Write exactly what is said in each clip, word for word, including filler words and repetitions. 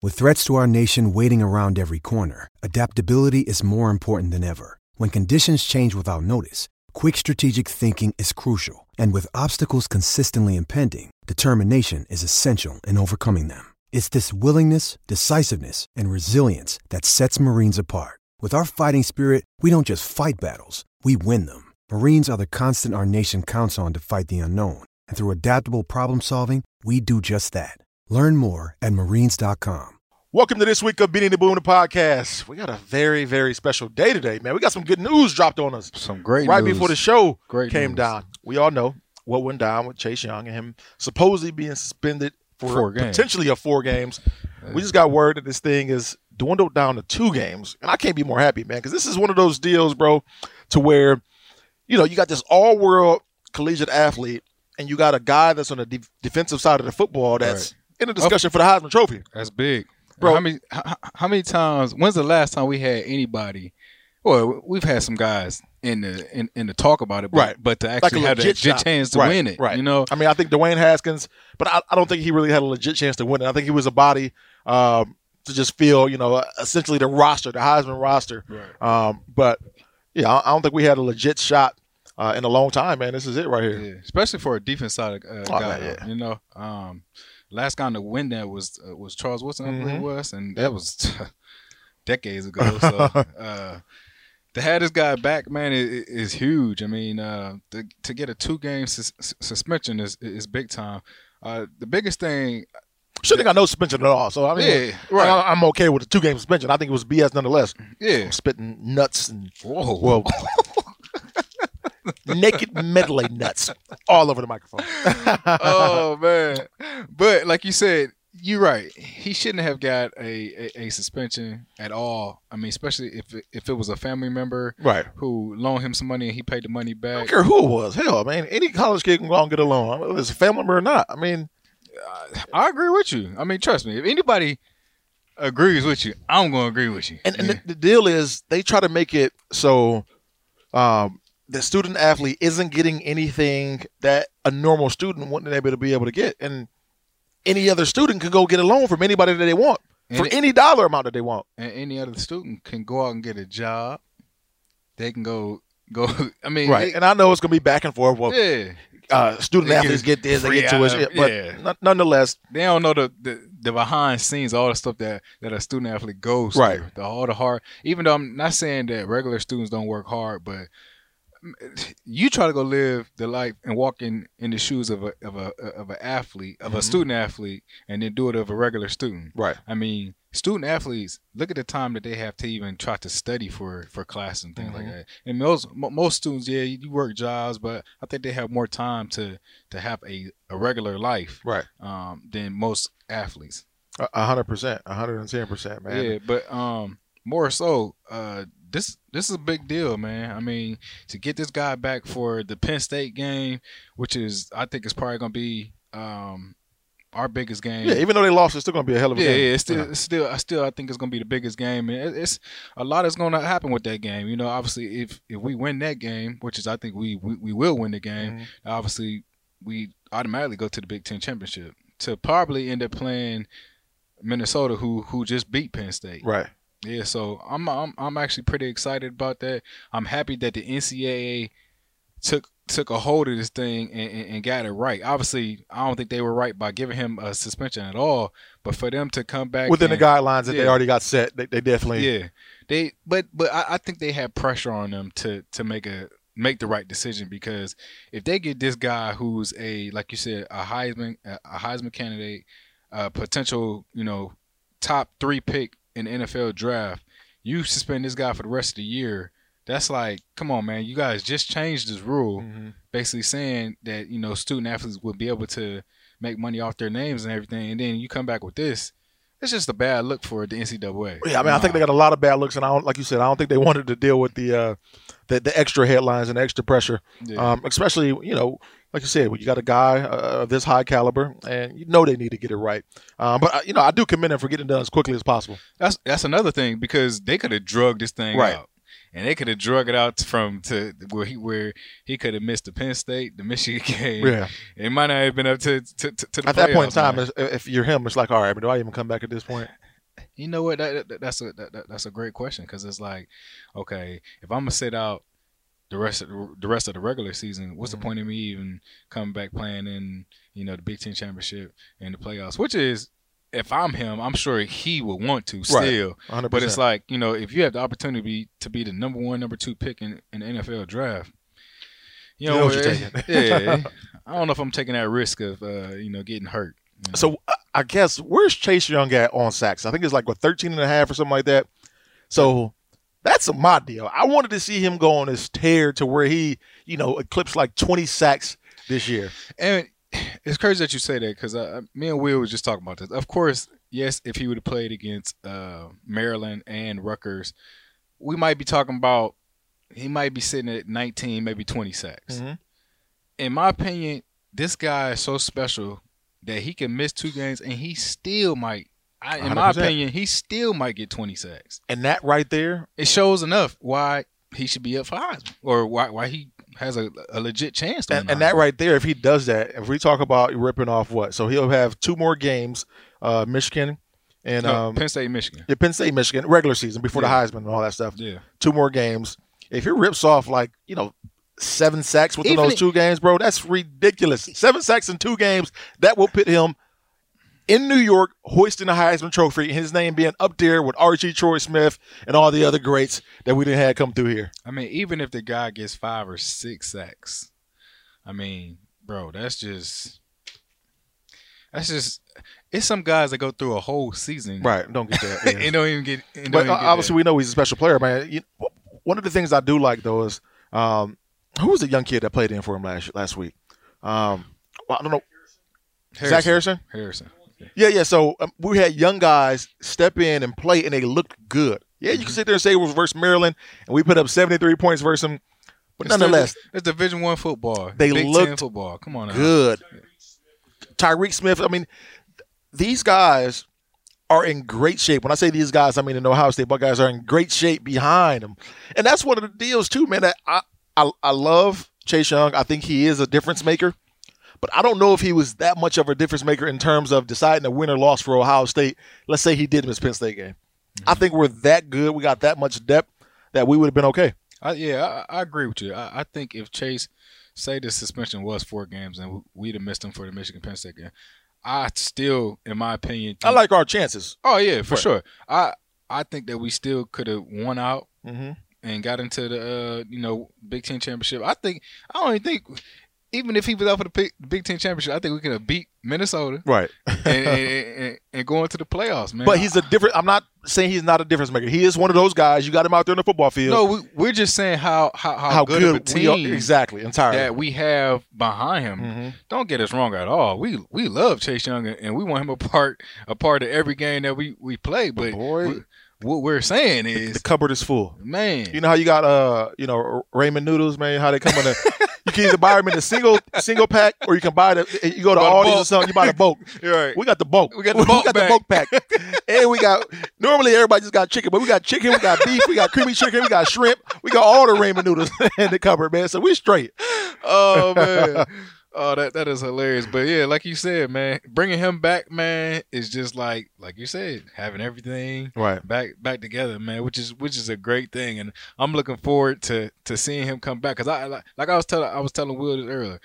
With threats to our nation waiting around every corner, adaptability is more important than ever. When conditions change without notice, quick strategic thinking is crucial. And with obstacles consistently impending, determination is essential in overcoming them. It's this willingness, decisiveness, and resilience that sets Marines apart. With our fighting spirit, we don't just fight battles, we win them. Marines are the constant our nation counts on to fight the unknown. And through adaptable problem solving, we do just that. Learn more at marines dot com. Welcome to this week of Beating the Boom, the podcast. We got a very, very special day today, man. We got some good news dropped on us. Some great right news. Before the show great came news. down. We all know what went down with Chase Young and him supposedly being suspended for four games. potentially a four games. We just got word that this thing is dwindled down to two games. And I can't be more happy, man, because this is one of those deals, bro, to where, you know, you got this all-world collegiate athlete and you got a guy that's on the de- defensive side of the football that's right. in a discussion oh, for the Heisman Trophy. That's big. Bro, how many how, how many times? When's the last time we had anybody? Well, we've had some guys in the in, in the talk about it, but, right? But to actually like have a legit chance to right, win it, right? You know, I mean, I think Dwayne Haskins, but I, I don't think he really had a legit chance to win it. I think he was a body um, to just fill, you know, essentially the roster, the Heisman roster. Right. Um, but yeah, I, I don't think we had a legit shot uh, in a long time, man. This is it right here, yeah, especially for a defense side uh, oh, guy. man, yeah. You know. Um, Last guy to win that was uh, was Charles Woodson, I believe mm-hmm. it was, and that was decades ago. So uh, to have this guy back, man, is, is huge. I mean, uh, to, to get a two game sus- suspension is is big time. Uh, the biggest thing, shouldn't have got no suspension at all. So I mean, yeah, right. I, I'm okay with the two game suspension. I think it was B S nonetheless. Yeah, I'm spitting nuts and whoa, well. Naked medley nuts all over the microphone. Oh man! But like you said, you're right. He shouldn't have got a, a, a suspension at all. I mean, especially if it, if it was a family member, right, who loaned him some money and he paid the money back. I don't care who it was. Hell, man, any college kid can go out and get a loan, whether it's a family member or not. I mean, I agree with you. I mean, trust me. If anybody agrees with you, I'm gonna agree with you. And, yeah. and the, the deal is, they try to make it so. Um, the student athlete isn't getting anything that a normal student wouldn't be able to be able to get. And any other student can go get a loan from anybody that they want and for it, any dollar amount that they want. And any other student can go out and get a job. They can go, go. I mean, right. They, and I know it's going to be back and forth. Well, yeah. Uh, student they athletes get, get this, they get tuition. But yeah. nonetheless. They don't know the, the, the behind scenes, all the stuff that, that a student athlete goes right. through. The, all the hard. Even though I'm not saying that regular students don't work hard, but you try to go live the life and walk in, in the shoes of a of a of an athlete, of mm-hmm. a student athlete, and then do it of a regular student. Right. I mean, student athletes, look at the time that they have to even try to study for, for class and things mm-hmm. like that. And most most students, yeah, you work jobs, but I think they have more time to to have a, a regular life, right, um, than most athletes. A hundred percent, a hundred and ten percent, man. Yeah, but um, more so, uh. This this is a big deal, man. I mean, to get this guy back for the Penn State game, which is, I think, is probably going to be um, our biggest game. Yeah, even though they lost, it's still going to be a hell of a yeah, game. Yeah, it's still, yeah. It's still, I still, I think it's going to be the biggest game. And it's a lot is going to happen with that game. You know, obviously, if if we win that game, which is, I think we we, we will win the game. Mm-hmm. Obviously, we automatically go to the Big Ten championship to probably end up playing Minnesota, who who just beat Penn State. Right. Yeah, so I'm I'm I'm actually pretty excited about that. I'm happy that the N C double A took took a hold of this thing and, and, and got it right. Obviously, I don't think they were right by giving him a suspension at all, but for them to come back within and, the guidelines that yeah, they already got set, they, they definitely yeah they but but I, I think they had pressure on them to to make a make the right decision, because if they get this guy who's a, like you said, a Heisman a Heisman candidate, a potential, you know, top three pick in the N F L draft, you suspend this guy for the rest of the year. That's like, come on, man. You guys just changed this rule, mm-hmm. basically saying that, you know, student athletes would be able to make money off their names and everything. And then you come back with this. It's just a bad look for the N C double A. Yeah, I mean, uh, I think they got a lot of bad looks, and I don't, like you said, I don't think they wanted to deal with the uh, the, the extra headlines and the extra pressure, yeah. um, especially, you know, like you said, when you got a guy uh, of this high caliber, and you know they need to get it right. Um, but, you know, I do commend them for getting it done as quickly as possible. That's that's another thing, because they could have drugged this thing right. out. And they could have drug it out from to where he where he could have missed the Penn State, the Michigan game. Yeah, it might not have been up to to, to, to the at that point in playoffs, time. man. If you're him, it's like, all right, but do I even come back at this point? You know what? That, that, that's a that, that's a great question because it's like, okay, if I'm gonna sit out the rest of the, the rest of the regular season, what's mm-hmm. the point of me even coming back playing in you know the Big Ten championship and the playoffs? Which is, if I'm him, I'm sure he would want to still. Right. one hundred percent. But it's like you know, if you have the opportunity to be the number one, number two pick in, in the N F L draft, you know, you know what you're taking. Yeah, I don't know if I'm taking that risk of uh, you know getting hurt. You know? So I guess where's Chase Young at on sacks? I think it's like what thirteen and a half or something like that. So that's my deal. I wanted to see him go on this tear to where he, you know, eclipsed like twenty sacks this year. And it's crazy that you say that because uh, me and Will was just talking about this. Of course, yes, if he would have played against uh, Maryland and Rutgers, we might be talking about he might be sitting at nineteen, maybe twenty sacks. Mm-hmm. In my opinion, this guy is so special that he can miss two games and he still might, I, in my opinion, he still might get twenty sacks. And that right there, it shows enough why he should be up for Heisman or why why he has a, a legit chance to and, and that right there, if he does that, if we talk about ripping off what, so he'll have two more games, uh, Michigan and no, um, Penn State, Michigan. Yeah, Penn State, Michigan, regular season before yeah. the Heisman and all that stuff. Yeah, two more games. If he rips off like you know seven sacks within Even those it, two games, bro, that's ridiculous. Seven sacks in two games, that will put him in New York, hoisting the Heisman Trophy, his name being up there with Archie, Troy Smith, and all the other greats that we didn't have come through here. I mean, even if the guy gets five or six sacks, I mean, bro, that's just that's just it's some guys that go through a whole season, right? Don't get that, yeah. and don't even get. And but don't even obviously, get we know he's a special player, man. You, one of the things I do like though is um, who was the young kid that played in for him last last week? Um, well, I don't know, Harrison. Zach Harrison. Harrison. Yeah, yeah. So um, we had young guys step in and play, and they looked good. Yeah, you can sit there and say it was versus Maryland, and we put up seventy-three points versus them. But it's nonetheless, still, it's Division One football. They Big looked Ten football. Come on, now. good. Tyreek Smith. I mean, these guys are in great shape. When I say these guys, I mean the Ohio State Buckeyes are in great shape behind them, and that's one of the deals too, man. That I I, I love Chase Young. I think he is a difference maker. But I don't know if he was that much of a difference maker in terms of deciding a win or loss for Ohio State. Let's say he did miss Penn State game. Mm-hmm. I think we're that good. We got that much depth that we would have been okay. I, yeah, I, I agree with you. I, I think if Chase, say the suspension was four games and we'd have missed him for the Michigan Penn State game, I still, in my opinion, think, I like our chances. Oh yeah, for right. sure. I I think that we still could have won out mm-hmm. and got into the uh, you know Big Ten championship. I think I don't even think. Even if he was out for the Big Ten championship, I think we could have beat Minnesota, right, and, and, and, and go into the playoffs, man. But he's a different. I'm not saying he's not a difference maker. He is one of those guys. You got him out there in the football field. No, we, we're just saying how how, how, how good, good of a team we are, exactly entirely that we have behind him. Mm-hmm. Don't get us wrong at all. We we love Chase Young and we want him a part a part of every game that we, we play. But boy. We, what we're saying is the cupboard is full, man. You know how you got uh you know ramen noodles, man. How they come in a you can either buy them in a single single pack or you can buy the you go to Aldi's or something. You buy the bulk. Right. We got the bulk. We got the bulk. we got the bulk pack. And we got normally everybody just got chicken, but we got chicken, we got beef, we got creamy chicken, we got shrimp, we got all the ramen noodles in the cupboard, man. So we're straight. Oh man. Oh, that that is hilarious. But yeah, like you said, man, bringing him back, man, is just like like you said, having everything right back back together, man, which is which is a great thing, and I'm looking forward to to seeing him come back. Cause I like, like I was telling I was telling Will this earlier.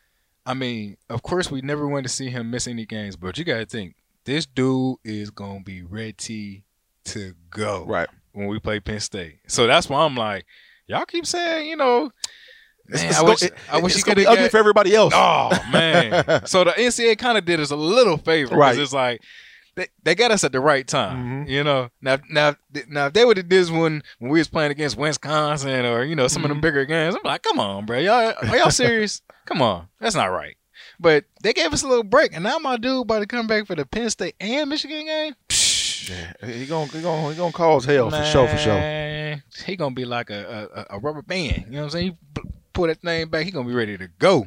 I mean, of course, we never want to see him miss any games, but you got to think this dude is gonna be ready to go right when we play Penn State. So that's why I'm like, y'all keep saying, you know. Man, it's, I wish, it, I wish it's he gonna could be ugly for everybody else. Oh man! So the N C double A kind of did us a little favor, right? It's like they, they got us at the right time, mm-hmm. you know. Now, now, now, if they would have did this one when we was playing against Wisconsin or you know some mm-hmm. of them bigger games, I'm like, come on, bro, y'all are y'all serious? Come on, that's not right. But they gave us a little break, and now my dude about to come back for the Penn State and Michigan game. Yeah, he gonna he gonna he gonna cause hell man, for sure for sure. He gonna be like a, a a rubber band. You know what I'm saying? He pull that thing back, he gonna be ready to go.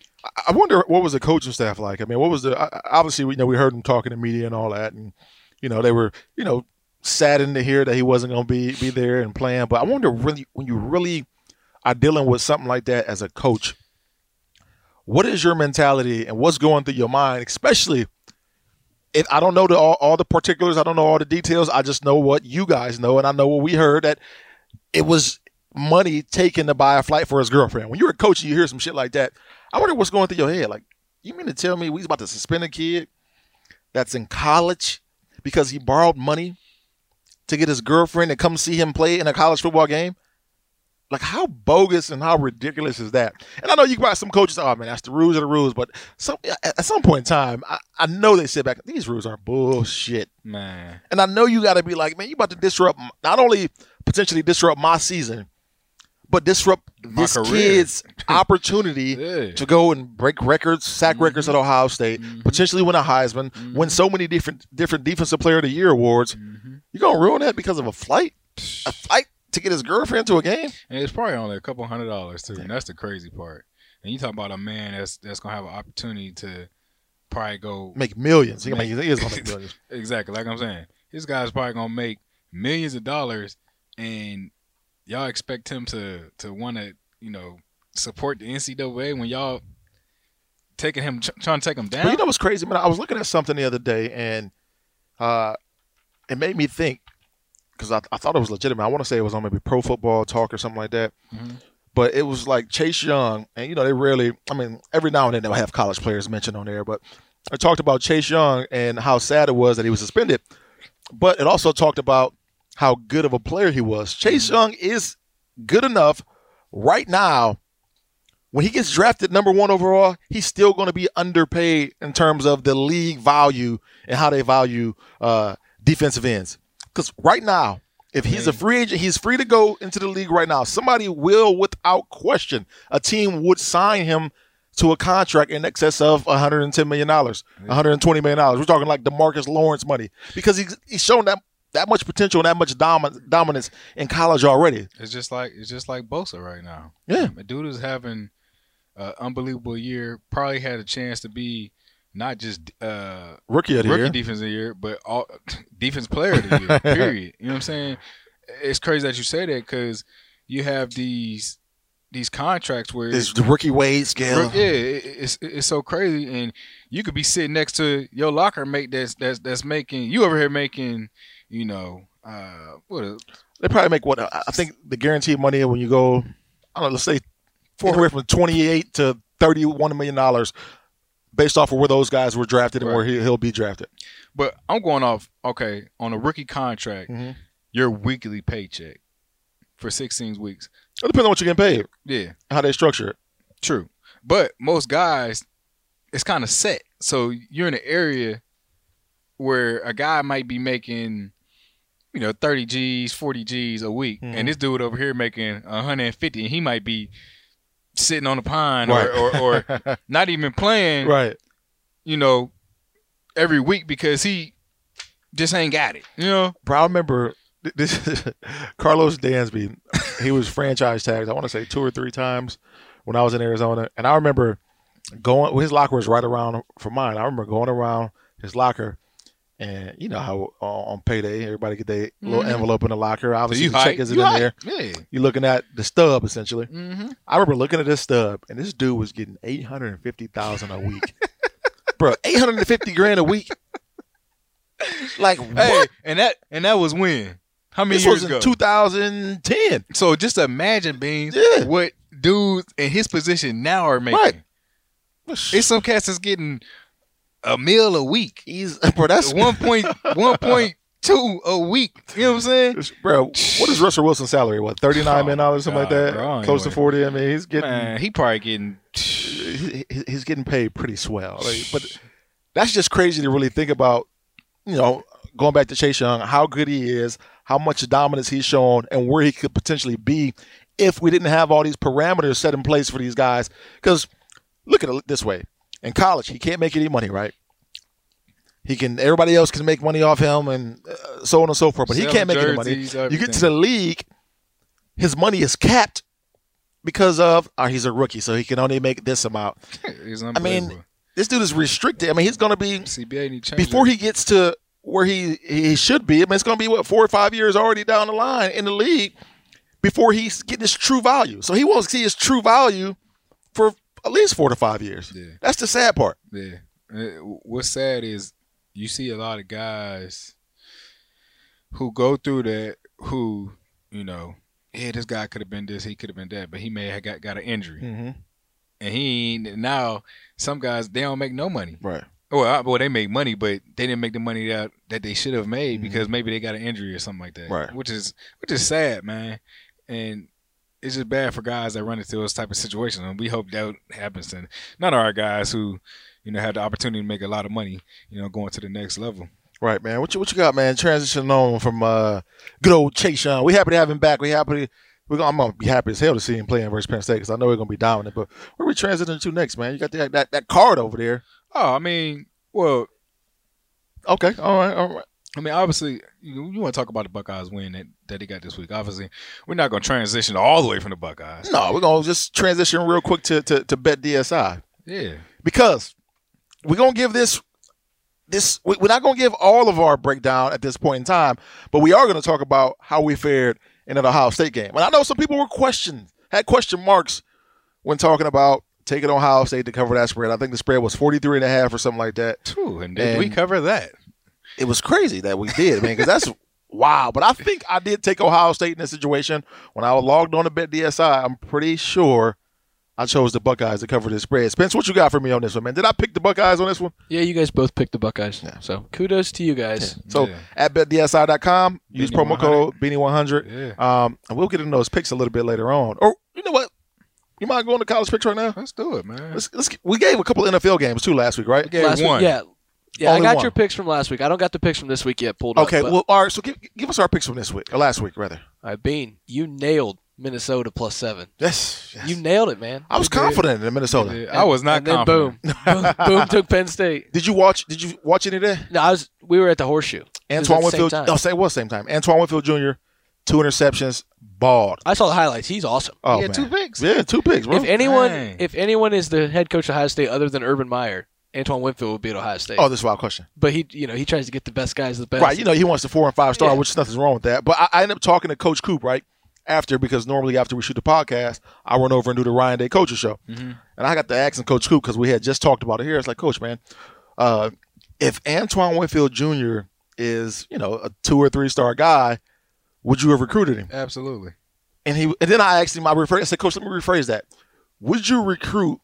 I wonder what was the coaching staff like. I mean, what was the obviously we you know we heard him talking to media and all that, and you know they were you know saddened to hear that he wasn't gonna be be there and playing. But I wonder really when you really are dealing with something like that as a coach, what is your mentality and what's going through your mind, especially It, I don't know the, all, all the particulars. I don't know all the details. I just know what you guys know, and I know what we heard, that it was money taken to buy a flight for his girlfriend. When you're a coach and you hear some shit like that, I wonder what's going through your head. Like, you mean to tell me we was about to suspend a kid that's in college because he borrowed money to get his girlfriend to come see him play in a college football game? Like, how bogus and how ridiculous is that? And I know you got some coaches, oh, man, that's the rules of the rules. But some, at some point in time, I, I know they sit back, these rules are bullshit. Man. And I know you got to be like, man, you about to disrupt, not only potentially disrupt my season, but disrupt My this career. kid's opportunity Yeah. to go and break records, sack Mm-hmm. records at Ohio State, Mm-hmm. potentially win a Heisman, Mm-hmm. win so many different different Defensive Player of the Year awards. Mm-hmm. You're going to ruin that because of a flight? A flight to get his girlfriend to a game? And it's probably only a couple hundred dollars too, and that's the crazy part. And you talk about a man that's that's gonna have an opportunity to probably go Make millions. He, Make- make, he is going to make millions. exactly like I'm saying. This guy's probably gonna make millions of dollars, and y'all expect him to to want to you know support the N C double A when y'all taking him tr- trying to take him down. But you know what's crazy, man? I was looking at something the other day, and uh, it made me think, because I, I thought it was legitimate. I want to say it was on maybe Pro Football Talk or something like that. Mhm. But it was like Chase Young, and, you know, they rarely, I mean, every now and then they'll have college players mentioned on there, but I talked about Chase Young and how sad it was that he was suspended. But it also talked about how good of a player he was. Chase Young is good enough right now. When he gets drafted number one overall, he's still going to be underpaid in terms of the league value and how they value uh, defensive ends. Because right now, if he's a free agent, he's free to go into the league right now. Somebody will, without question, a team would sign him to a contract in excess of one hundred ten million dollars, one hundred twenty million dollars. We're talking like DeMarcus Lawrence money, because he's, he's shown that that much potential and that much domin- dominance in college already. It's just like it's just like Bosa right now. Yeah. The dude is having an unbelievable year. Probably had a chance to be not just uh, Rookie of the rookie year. defense of the year, but all defense player of the year. Period. You know what I'm saying? It's crazy that you say that, because you have these these contracts where It's the rookie wage scale. yeah, it, it's it's so crazy, and you could be sitting next to your locker mate that's that's that's making you over here making, you know, uh, what a, They probably make what I think the guaranteed money when you go, I don't know, let's say anywhere from twenty-eight to thirty-one million dollars, based off of where those guys were drafted and Right. where he, he'll be drafted. But I'm going off okay on a rookie contract, Mhm. your weekly paycheck for sixteen weeks. It depends on what you're getting paid, Yeah, how they structure it. true. But most guys, it's kind of set. So you're in an area where a guy might be making, you know, thirty G's, forty G's a week, Mhm. and this dude over here making one hundred fifty, and he might be sitting on the pine Right. or, or, or not even playing, Right. you know, every week because he just ain't got it. You know, Bro, I remember this Carlos Dansby, he was franchise tagged, I want to say two or three times when I was in Arizona. And I remember going, well, his locker was right around from mine. I remember going around his locker, and you know how uh, on payday, everybody get their little Mhm. envelope in the locker. so Obviously, you the hype. check isn't You in hype. there. Yeah. You're looking at the stub, essentially. Mm-hmm. I remember looking at this stub, and this dude was getting eight hundred fifty thousand dollars a week. Bro, eight hundred fifty grand a week? Like, Hey, what? and that and that was when? How many This years was ago? in two thousand ten. So just imagine, Beans, Yeah. what dudes in his position now are making. Right. It's some cats that's getting a meal a week, He's, bro, that's one point one point two a week. You know what I'm saying? Bro, what is Russell Wilson's salary? What, thirty-nine million dollars, something like God, that? bro, I ain't Close to worried. forty. I mean, he's getting Man, he probably getting. he- he- he's getting paid pretty swell. Like, but that's just crazy to really think about, you know, going back to Chase Young, how good he is, how much dominance he's shown, and where he could potentially be if we didn't have all these parameters set in place for these guys. Because look at it this way. In college, he can't make any money, right? He can. Everybody else can make money off him, and uh, so on and so forth. But he Sell can't make any money. jerseys, You get to everything. the league, his money is capped because of uh, he's a rookie, so he can only make this amount. It's I unbelievable. mean, this dude is restricted. I mean, he's going to be C B A need to change before it. he gets to where he he should be. I mean, it's going to be what four or five years already down the line in the league before he's getting his true value. So he won't see his true value for at least four to five years. Yeah. That's the sad part. Yeah. Uh, What's sad is you see a lot of guys who go through that who, you know, yeah, this guy could have been this, he could have been that, but he may have got, got an injury. Mm-hmm. And he ain't, now some guys, they don't make no money. Right. Well, well, they make money, but they didn't make the money that, that they should have made Mm-hmm. because maybe they got an injury or something like that. Right. Which is which is sad, man. And it's just bad for guys that run into those type of situations. And we hope that happens to none of our guys who, you know, have the opportunity to make a lot of money, you know, going to the next level. Right, man. What you what you got, man? Transitioning on from uh, good old Chase Young. We happy to have him back. We happy. We're gonna, I'm gonna be happy as hell to see him playing versus Penn State because I know we're gonna be dominant. But where we transitioning to next, man? You got that that, that card over there. Oh, I mean, well, okay, all right, all right. I mean, obviously, you, you want to talk about the Buckeyes win that, that they got this week. Obviously, we're not going to transition all the way from the Buckeyes. No, we're gonna just transition real quick to to, to Bet D S I. Yeah, because we're gonna give this this we're not gonna give all of our breakdown at this point in time, but we are gonna talk about how we fared in an Ohio State game. And I know some people were questioned, had question marks when talking about taking Ohio State to cover that spread. I think the spread was forty-three and a half or something like that. Ooh, and did And we cover that? It was crazy that we did, man, because that's wow. But I think I did take Ohio State in this situation. When I was logged on to Bet D S I, I'm pretty sure I chose the Buckeyes to cover this spread. Spence, what you got for me on this one, man? Did I pick the Buckeyes on this one? Yeah, you guys both picked the Buckeyes. Yeah. So kudos to you guys. Yeah. So Yeah. at bet D S I dot com, use Beanie promo one hundred. code Beanie one hundred. Yeah. Um, and we'll get into those picks a little bit later on. Or you know what? You mind going to college picks right now? Let's do it, man. Let's, let's, we gave a couple N F L games too last week, right? We gave Last one. week, yeah. Yeah, Only I got one. your picks from last week. I don't got the picks from this week yet pulled Okay, up. but- well, all right. So give, give us our picks from this week, or last week, rather. All right, Bean, you nailed Minnesota plus seven. Yes. yes. You nailed it, man. I was did. confident in Minnesota. Yeah, I was not and then confident. boom, boom, boom, took Penn State. Did you watch? Did you watch any of that? No, I was. We were at the Horseshoe. It was Antoine at the same Winfield. time. No, say it was same time. Antoine Winfield Junior, two interceptions, balled. I saw the highlights. He's awesome. Oh, He had man. two picks. Yeah, two picks, bro. If anyone, Dang. if anyone is the head coach of Ohio State other than Urban Meyer, Antoine Winfield would be at Ohio State. Oh, this is a wild question. But he, you know, he tries to get the best guys the best. Right, you know, he wants the four and five star, Yeah. which nothing's wrong with that. But I, I ended up talking to Coach Coop, right, after, because normally after we shoot the podcast, I run over and do the Ryan Day Coaches Show. Mm-hmm. And I got to asking Coach Coop, because we had just talked about it here. It's like, Coach, man, uh, if Antoine Winfield Junior is, you know, a two or three star guy, would you have recruited him? Absolutely. And he, and then I asked him, I, rephrased, I said, Coach, let me rephrase that. Would you recruit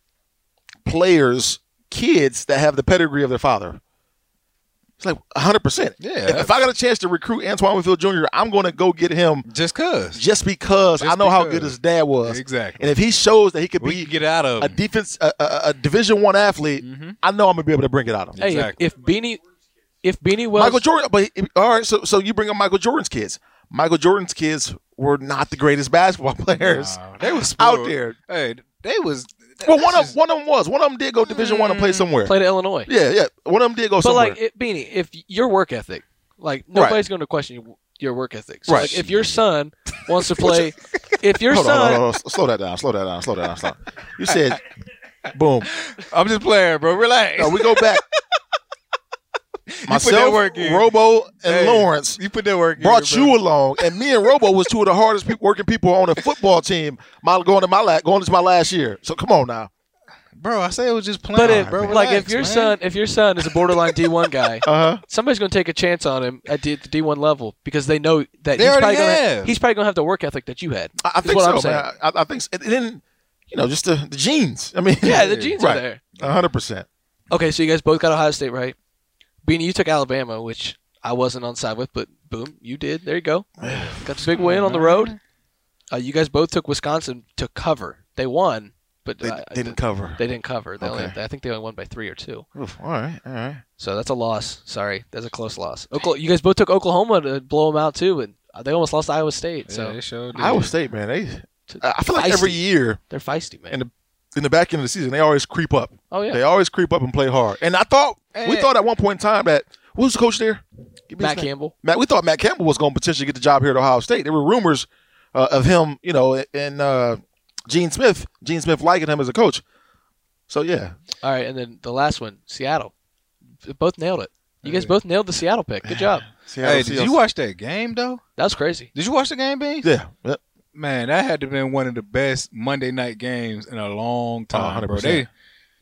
players, kids that have the pedigree of their father? It's like one hundred percent. Yeah. If, if I got a chance to recruit Antoine Winfield Junior, I'm going to go get him Just cause. just because Just I know how because. good his dad was. Exactly. And if he shows that he could We be can get out of a him. defense, a, a, a Division One athlete, Mhm. I know I'm going to be able to bring it out of him. Hey, if- Exactly. if, Beanie, if Beanie Wells, Michael Jordan, but he- all right, so so you bring up Michael Jordan's kids. Michael Jordan's kids were not the greatest basketball players Nah, they was out spoiled. there. Hey, they was. Well, that's one of just- one of them was. One of them did go Division One and play somewhere. played at Illinois. Yeah, yeah. One of them did go But somewhere. like it, Beanie, if your work ethic, like nobody's going to question you- your work ethic. So Right. like, if your son wants to play, if your hold on, son, hold on, hold on. Slow that down. Slow that down. Slow that down. Slow. You said, boom. I'm just playing, bro. Relax. No, we go back. put that Myself, work in. Robo, and Hey, Lawrence You put that work. in, brought bro. you along, and me and Robo was two of the hardest people, working people on a football team. My going to my la- going into my last year. So come on now. bro. I say it was just playing, but if, bro. like if Relax, your man. son, if your son is a borderline D one guy, Uh huh. somebody's going to take a chance on him at the, the D one level because they know that They he's already probably going to have. he's probably going to have the work ethic that you had. I, I is think what so, I'm saying. man. I, I think, so. and then you know, just the, the genes. I mean, Yeah, the genes right. are there. A hundred percent. Okay, so you guys both got Ohio State right. Beanie, you took Alabama, which I wasn't on side with, but boom, you did. There you go. Got the big win on the road. Uh, you guys both took Wisconsin to cover. They won, but They, uh, they didn't cover. They didn't cover. They only, Okay. I think they only won by three or two. Oof, all right, all right. So that's a loss. Sorry, that's a close loss. Oklahoma, you guys both took Oklahoma to blow them out too, and they almost lost to Iowa State. Yeah, So they showed did. Iowa State, man. They, to- I feel like every feisty. year they're feisty, man. in the in the back end of the season, they always creep up. oh yeah, They always creep up and play hard. And I thought we Eh. thought at one point in time that who was the coach there? Give me his Matt name. Campbell. Matt, we thought Matt Campbell was going to potentially get the job here at Ohio State. There were rumors uh, of him, you know, and uh, Gene Smith, Gene Smith liking him as a coach. So yeah, All right, and then the last one, Seattle. Both nailed it. You guys both nailed the Seattle pick. Good job. Seattle Hey, did Seahawks- you watch that game though? That was crazy. Did you watch the game, B? Yeah, yeah. Man, that had to have been one of the best Monday night games in a long time, Oh, bro. one hundred They percent.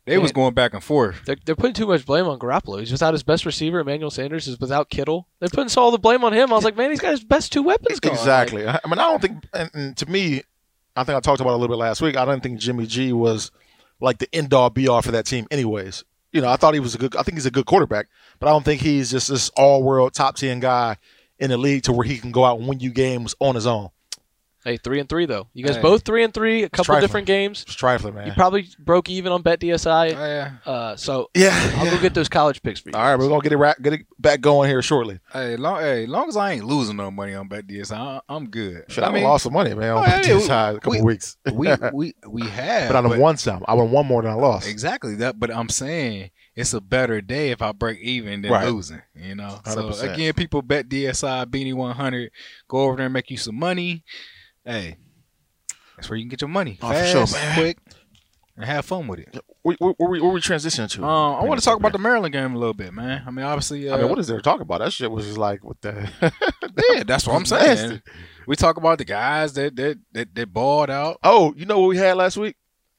They was going back and forth. They're, they're putting too much blame on Garoppolo. He's without his best receiver. Emmanuel Sanders is without Kittle. They're putting all the blame on him. I was like, man, he's got his best two weapons going. Exactly. Like, I mean, I don't think, and, and to me, I think I talked about it a little bit last week. I don't think Jimmy G was like the end all be all for that team, anyways. You know, I thought he was a good. I think he's a good quarterback, but I don't think he's just this all world top ten guy in the league to where he can go out and win you games on his own. Hey, three and three though. You guys Hey. both three and three. A couple trifling. different games. It's trifling, man. You probably broke even on Bet D S I. Oh, yeah. Uh, so yeah. I'll yeah. go get those college picks for you. All right, we're gonna get it ra- get it back going here shortly. Hey, long, hey, long as I ain't losing no money on Bet D S I, I'm good. Shit, I, I lost some money, man, on oh, Bet yeah, D S I a couple we- weeks. we we we have, but I done won some. I won one more than I lost. exactly that. But I'm saying it's a better day if I break even than Right. losing. You know. one hundred So percent. again, people Bet D S I Beanie one hundred. Go over there and make you some money. Hey, that's where you can get your money Oh, for fast, sure, man. quick, and have fun with it. Where, where, where, we- where we transitioning to? Um, I want to talk about the Maryland game a little bit, man. I mean, obviously, uh, I mean, what is there to talk about? That shit was just like, what the? yeah, that's what I'm saying. Nasty. We talk about the guys that that that, that balled out. Oh, you know what we had last week?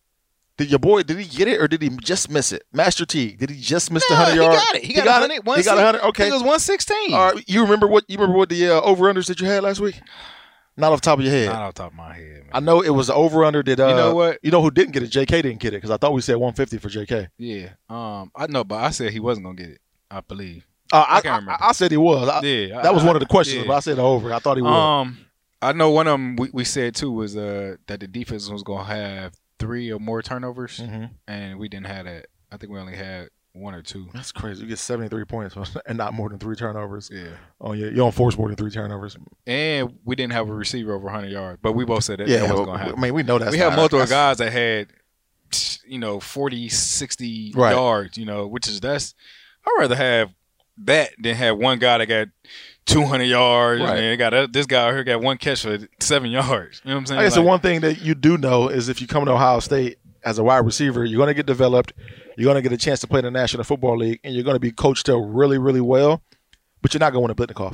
Did your boy? Did he get it or did he just miss it? Master T. Did he just miss the Nah, hundred he yard? got it. He got a hundred. He got a hundred. Okay. I think it was one sixteen. All right. You remember what? You remember what the uh, over unders that you had last week? Not off the top of your head. Not off the top of my head, man. I know it was the over under. Did uh, You know what? You know who didn't get it? J K didn't get it because I thought we said one fifty for J K. Yeah. Um. I know, but I said he wasn't gonna get it. I believe. Uh, I, I can't I, remember. I, I said he was. I, Yeah. that was I- one of the questions, yeah. but I said the over. I thought he was. Um. I know one of them we, we said too was uh that the defense was gonna have three or more turnovers, hmm and we didn't have that. I think we only had one or two. That's crazy. You get seventy three points and not more than three turnovers. Yeah. Oh yeah, you don't force more than three turnovers. And we didn't have a receiver over one hundred yards, but we both said that, Yeah, that wasn't well, gonna happen. I mean we know that. we had multiple guys that had, you know, forty, sixty Right. yards, you know, which is that's, I'd rather have that than have one guy that got two hundred yards Right. and then got a, this guy out here got one catch for seven yards. You know what I'm saying? I guess Like, the one thing that you do know is if you come to Ohio State as a wide receiver, you're going to get developed. You're going to get a chance to play in the National Football League, and you're going to be coached up really, really well. But you're not going to win a Blitnikoff.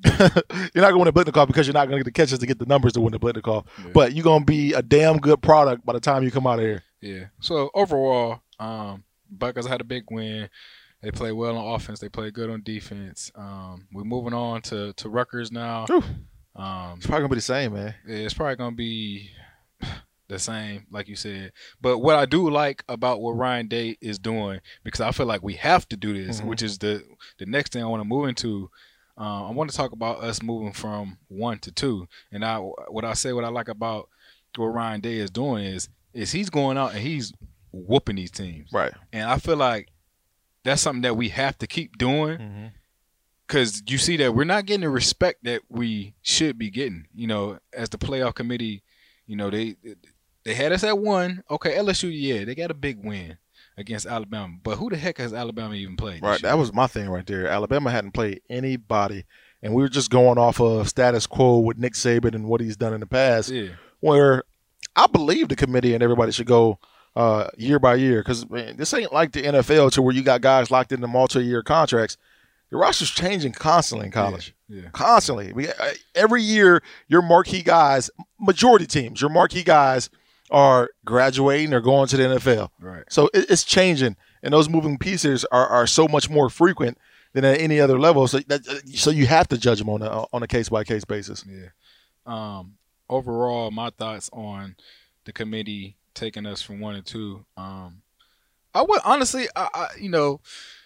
You're not going to win a Blitnikoff because you're not going to get the catches to get the numbers to win the Blitnikoff. Yeah. But you're going to be a damn good product by the time you come out of here. Yeah. So overall, um, Buckeyes had a big win. They played well on offense. They played good on defense. Um, we're moving on to, to Rutgers now. Whew. Um, It's probably going to be the same, man. it's probably going to be the same, like you said. But what I do like about what Ryan Day is doing, because I feel like we have to do this, Mhm. which is the the next thing I want to move into. Uh, I want to talk about us moving from one to two. And I, what I say, what I like about what Ryan Day is doing is, is he's going out and he's whooping these teams. Right. And I feel like that's something that we have to keep doing. Mm-hmm. Because you see that we're not getting the respect that we should be getting. You know, as the playoff committee, you know, they they had us at one. Okay, L S U, yeah, they got a big win against Alabama. But who the heck has Alabama even played? Right. this year? That was my thing right there. Alabama hadn't played anybody, and we were just going off of status quo with Nick Saban and what he's done in the past, Yeah. where I believe the committee and everybody should go uh, year by year because this ain't like the N F L to where you got guys locked into multi-year contracts. The roster's changing constantly in college. Yeah. Constantly. We, uh, every year, your marquee guys, majority teams, your marquee guys are graduating or going to the N F L. Right. So it, it's changing, and those moving pieces are, are so much more frequent than at any other level. So that, so you have to judge them on a on a case by case basis. Yeah. Um, overall, my thoughts on the committee taking us from one and two. Um, I would honestly, I, I you know,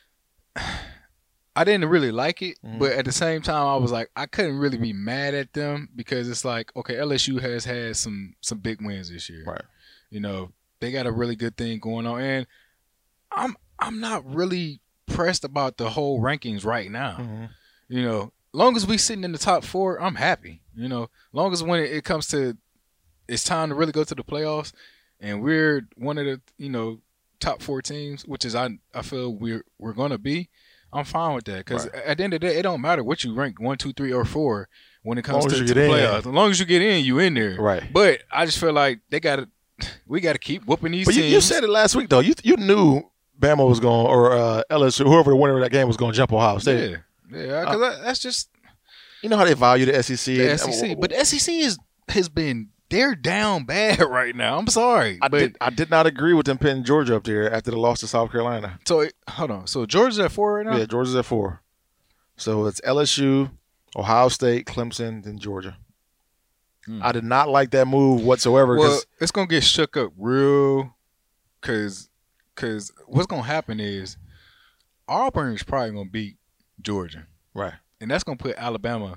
I didn't really like it, Mhm. but at the same time, I was like, I couldn't really be mad at them because it's like, okay, L S U has had some some big wins this year. Right. You know, they got a really good thing going on, and I'm I'm not really pressed about the whole rankings right now. Mhm. You know, long as we sitting in the top four, I'm happy. You know, long as when it, it comes to it's time to really go to the playoffs, and we're one of the you know top four teams, which is I I feel we're we're gonna be. I'm fine with that because Right. at the end of the day, it don't matter what you rank one, two, three, or four when it comes Long as to, you to get the in. playoffs. As long as you get in, you in there. Right. But I just feel like they got to. We got to keep whooping these But you, teams. you said it last week though. You you knew Bama was going or uh, L S U, whoever the winner of that game was going to jump Ohio State. yeah, yeah, because that's just You know how they value the S E C. the and- S E C. But the S E C is has been they're down bad right now. I'm sorry, I but did I did not agree with them pinning Georgia up there after the loss to South Carolina. so hold on. So Georgia's at four right now. Yeah, Georgia's at four. So it's L S U, Ohio State, Clemson, then Georgia. Hmm. I did not like that move whatsoever. Well, 'Cause it's gonna get shook up real, cause, cause what's gonna happen is Auburn's probably gonna beat Georgia, right. and that's gonna put Alabama.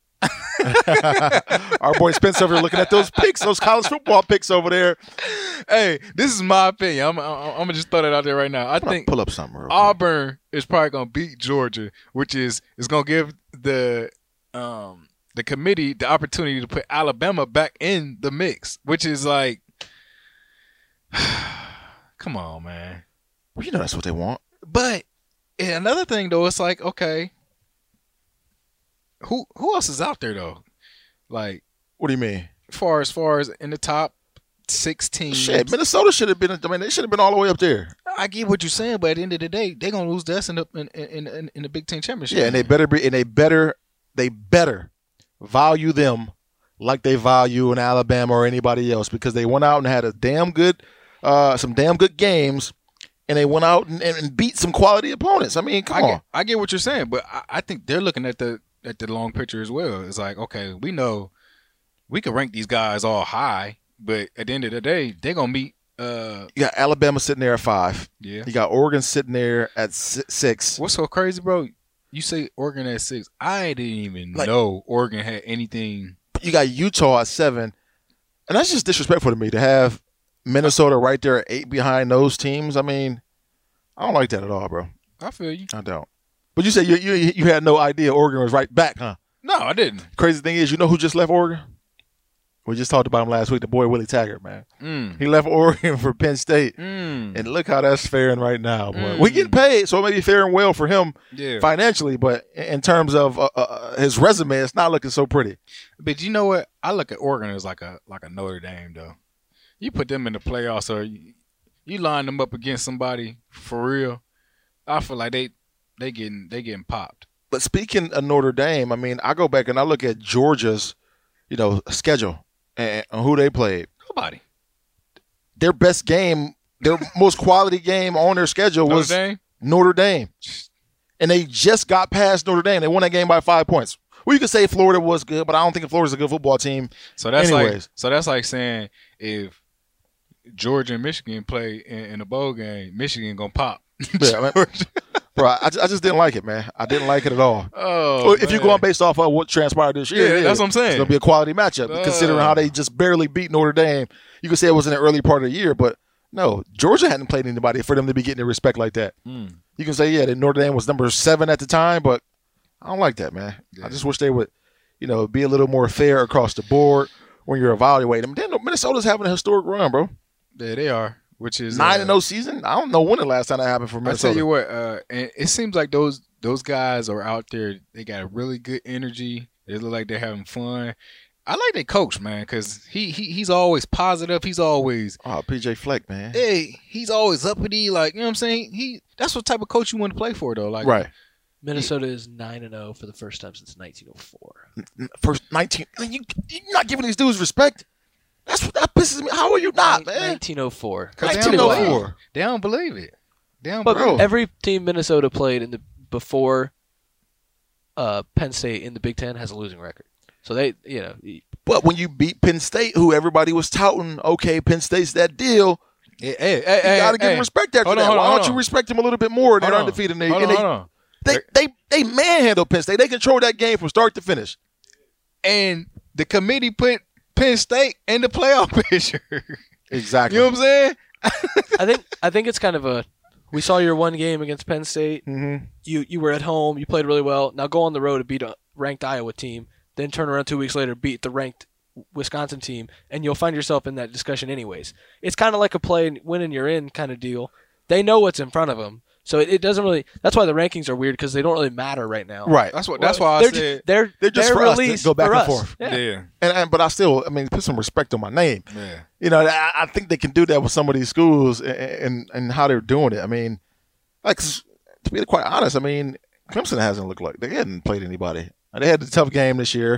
Our boy Spence over here looking at those picks, those college football picks over there. Hey, this is my opinion. I'm, I'm, I'm gonna just throw that out there right now. I Pull up, think pull up something real quick. Auburn is probably gonna beat Georgia, which is is gonna give the um the committee the opportunity to put Alabama back in the mix, which is like, come on, man. Well, you know that's what they want. But and another thing though, it's like, okay, who who else is out there though? Like, What do you mean? far as far as in the top sixteen. Shit, Minnesota should have been. I mean, they should have been all the way up there. I get what you're saying, but at the end of the day, they're gonna lose to us in the in in, in, in the Big Ten championship. Yeah, and they better be. And they better. They better value them like they value in Alabama or anybody else, because they went out and had a damn good, uh, some damn good games, and they went out and, and beat some quality opponents. I mean, come I on. get, I get what you're saying, but I, I think they're looking at the at the long picture as well. It's like, okay, we know we can rank these guys all high, but at the end of the day, they're gonna meet. Uh, You got Alabama sitting there at five. yeah. You got Oregon sitting there at si- six. What's so crazy, bro? You say Oregon at six. I didn't even Like- know Oregon had anything. You got Utah at seven, and that's just disrespectful to me to have Minnesota right there at eight behind those teams. I mean, I don't like that at all, bro. I feel you. I don't. But you said you you you had no idea Oregon was right back, huh? No, I didn't. Crazy thing is, you know who just left Oregon? We just talked about him last week. The boy Willie Taggart, man. Mm. He left Oregon for Penn State, Mm. and look how that's faring right now, boy. Mm. We getting paid, so it may be faring well for him Yeah. financially, but in terms of uh, uh, his resume, it's not looking so pretty. But you know what? I look at Oregon as like a like a Notre Dame though. You put them in the playoffs, or you, you line them up against somebody for real. I feel like they they getting they getting popped. But speaking of Notre Dame, I mean, I go back and I look at Georgia's, you know, schedule and who they played. Nobody. Their best game, their most quality game on their schedule Notre was Dame? Notre Dame. And they just got past Notre Dame. They won that game by five points. Well, you could say Florida was good, but I don't think Florida's a good football team. So that's like Anyways. so that's like saying if Georgia and Michigan play in, in a bowl game, Michigan gonna pop. Yeah, I mean, bro, I just, I just didn't like it, man. I didn't like it at all. Oh, Well, if you're man. going based off of what transpired this year, Yeah, that's what I'm saying. It's going to be a quality matchup. Uh. Considering how they just barely beat Notre Dame, you could say it was in the early part of the year, but no, Georgia hadn't played anybody for them to be getting the respect like that. Mm. You can say, yeah, that Notre Dame was number seven at the time, but I don't like that, man. Yeah. I just wish they would, you know, be a little more fair across the board when you're evaluating them. Damn, Minnesota's having a historic run, bro. Yeah, they are. Which is Nine uh, and no season. I don't know when the last time that happened for I Minnesota. tell you what, uh, and it seems like those those guys are out there. They got a really good energy. They look like they're having fun. I like their coach, man, because he, he he's always positive. He's always Oh, P J Fleck, man. hey, he's always uppity. Like, you know what I'm saying? He that's what type of coach you want to play for, though. Like, Right. Minnesota is nine and zero for the first time since nineteen oh four. First nineteen. I mean, you you're not giving these dudes respect. That's what that pisses me. How are you not, man? nineteen oh four. Because they, nineteen don't oh believe four. it. They don't believe it. They don't But believe it. every team Minnesota played in the before uh, Penn State in the Big Ten has a losing record. So they, you know, But when you beat Penn State, who everybody was touting, okay, Penn State's that deal. Hey, hey, You hey, got to give hey. them respect after Hold that. on, hold Why on, don't hold you on. respect them a little bit more? They're Hold on. undefeated. And they, Hold and on, they, hold on. they, they, they manhandled Penn State. They controlled that game from start to finish. And the committee put Penn State in the playoff picture. Exactly. You know what I'm saying? I think I think it's kind of a. We saw your one game against Penn State. Mm-hmm. You you were at home. You played really well. Now go on the road to beat a ranked Iowa team. Then turn around two weeks later, beat the ranked Wisconsin team, and you'll find yourself in that discussion anyways. It's kind of like a play and win and you're in kind of deal. They know what's in front of them, so it, it doesn't really. That's why the rankings are weird because they don't really matter right now. Right. That's what. That's why I they're, said. ju- they're They're just they're for us to released go back for and us. forth. Yeah. Yeah, And, and but I still, I mean, put some respect on my name. yeah. You know, I, I think they can do that with some of these schools and, and and how they're doing it. I mean, like to be quite honest, I mean, Clemson hasn't looked like they hadn't played anybody. They had a tough game this year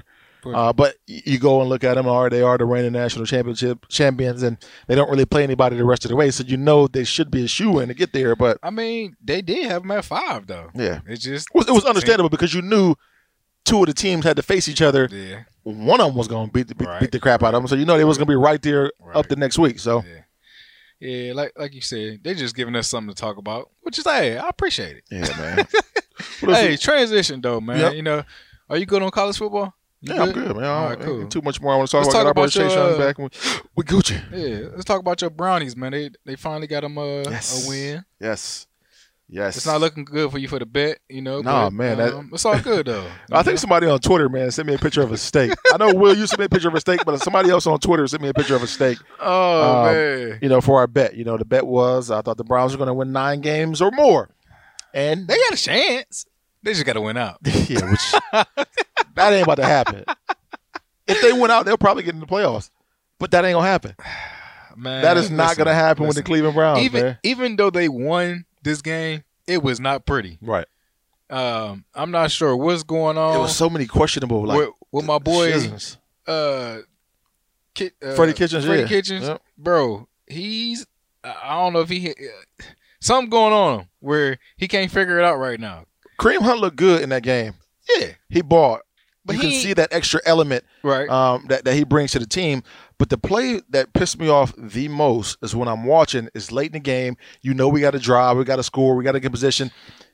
Uh, but you go and look at them, or they are the reigning national championship champions, and they don't really play anybody the rest of the way. So you know they should be a shoe-in to get there. But I mean, they did have them at five, though. Yeah. It just it was, it was understandable because you knew two of the teams had to face each other. Yeah. One of them was going to beat, the, beat, Right. beat the crap out of them. So you know they was going to be right there Right. up the next week. So Yeah. Yeah, like like you said, they're just giving us something to talk about, which is, hey, I appreciate it. yeah, man. What else Hey, we- transition, though, man. Yep. You know, are you good on college football? You yeah, I'm good, man. I All don't, right, cool. ain't too much more I want to talk Let's about. talk Got our about brother Chase your, Young uh, back. and We, we Gucci. Yeah, let's talk about your Brownies, man. They they finally got them uh, Yes. a win. Yes. Yes. It's not looking good for you for the bet, you know. Nah, but, man, that- um, it's all good though. I think somebody on Twitter, man, sent me a picture of a steak. I know Will, you sent me a picture of a steak, but somebody else on Twitter sent me a picture of a steak. Oh Um, man, You know, for our bet. You know, the bet was I thought the Browns were going to win nine games or more, and they got a chance. They just got to win out. yeah, which that ain't about to happen. If they win out, they'll probably get in the playoffs, but that ain't gonna happen. Man, That is not listen, gonna happen with the listen. Cleveland Browns, Even man. even though they won this game, it was not pretty. Right. Um, I'm not sure what's going on. It was so many questionable, like with, with my boy, shizness. uh, Ki- uh, Freddie Kitchens, Freddie yeah. Kitchens, Yep. bro. He's I don't know if he uh, something going on where he can't figure it out right now. Kareem Hunt looked good in that game. Yeah, He bought. But you he- can see that extra element right. um, that, that he brings to the team. But the play that pissed me off the most is when I'm watching, is late in the game. You know we got to drive, we got to score, we got to get position.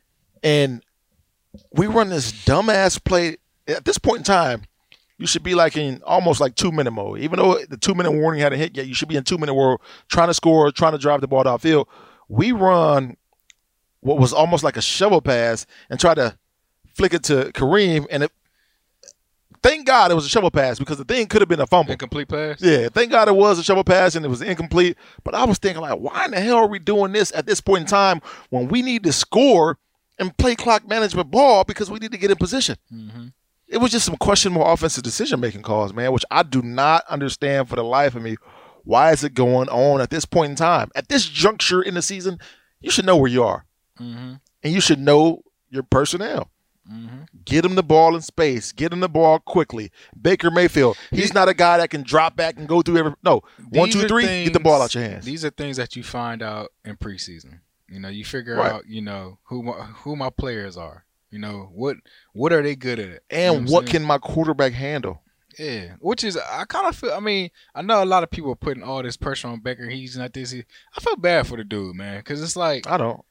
And we run this dumbass play. At this point in time, you should be like in almost like two-minute mode. Even though the two-minute warning hadn't hit yet, you should be in two-minute mode, trying to score, trying to drive the ball downfield. We run what was almost like a shovel pass and try to flick it to Kareem, and it thank God it was a shovel pass because the thing could have been a fumble. Incomplete pass. Yeah, thank God it was a shovel pass and it was incomplete. But I was thinking, like, why in the hell are we doing this at this point in time when we need to score and play clock management ball because we need to get in position? Mm-hmm. It was just some questionable offensive decision-making calls, man, which I do not understand for the life of me. Why is it going on at this point in time? At this juncture in the season, you should know where you are. Mm-hmm. And you should know your personnel. Mm-hmm. Get him the ball in space. Get him the ball quickly. Baker Mayfield, he's not a guy that can drop back and go through every. No, one, These two, are three, get the ball things- out your hands. These are things that you find out in preseason. You know, you figure Right. out, you know, who my, who my players are. You know, what what are they good at? You know And I'm what saying? can my quarterback handle? Yeah, which is I kind of feel. I mean, I know a lot of people are putting all this pressure on Baker. He's not this. He, I feel bad for the dude, man, because it's like I don't.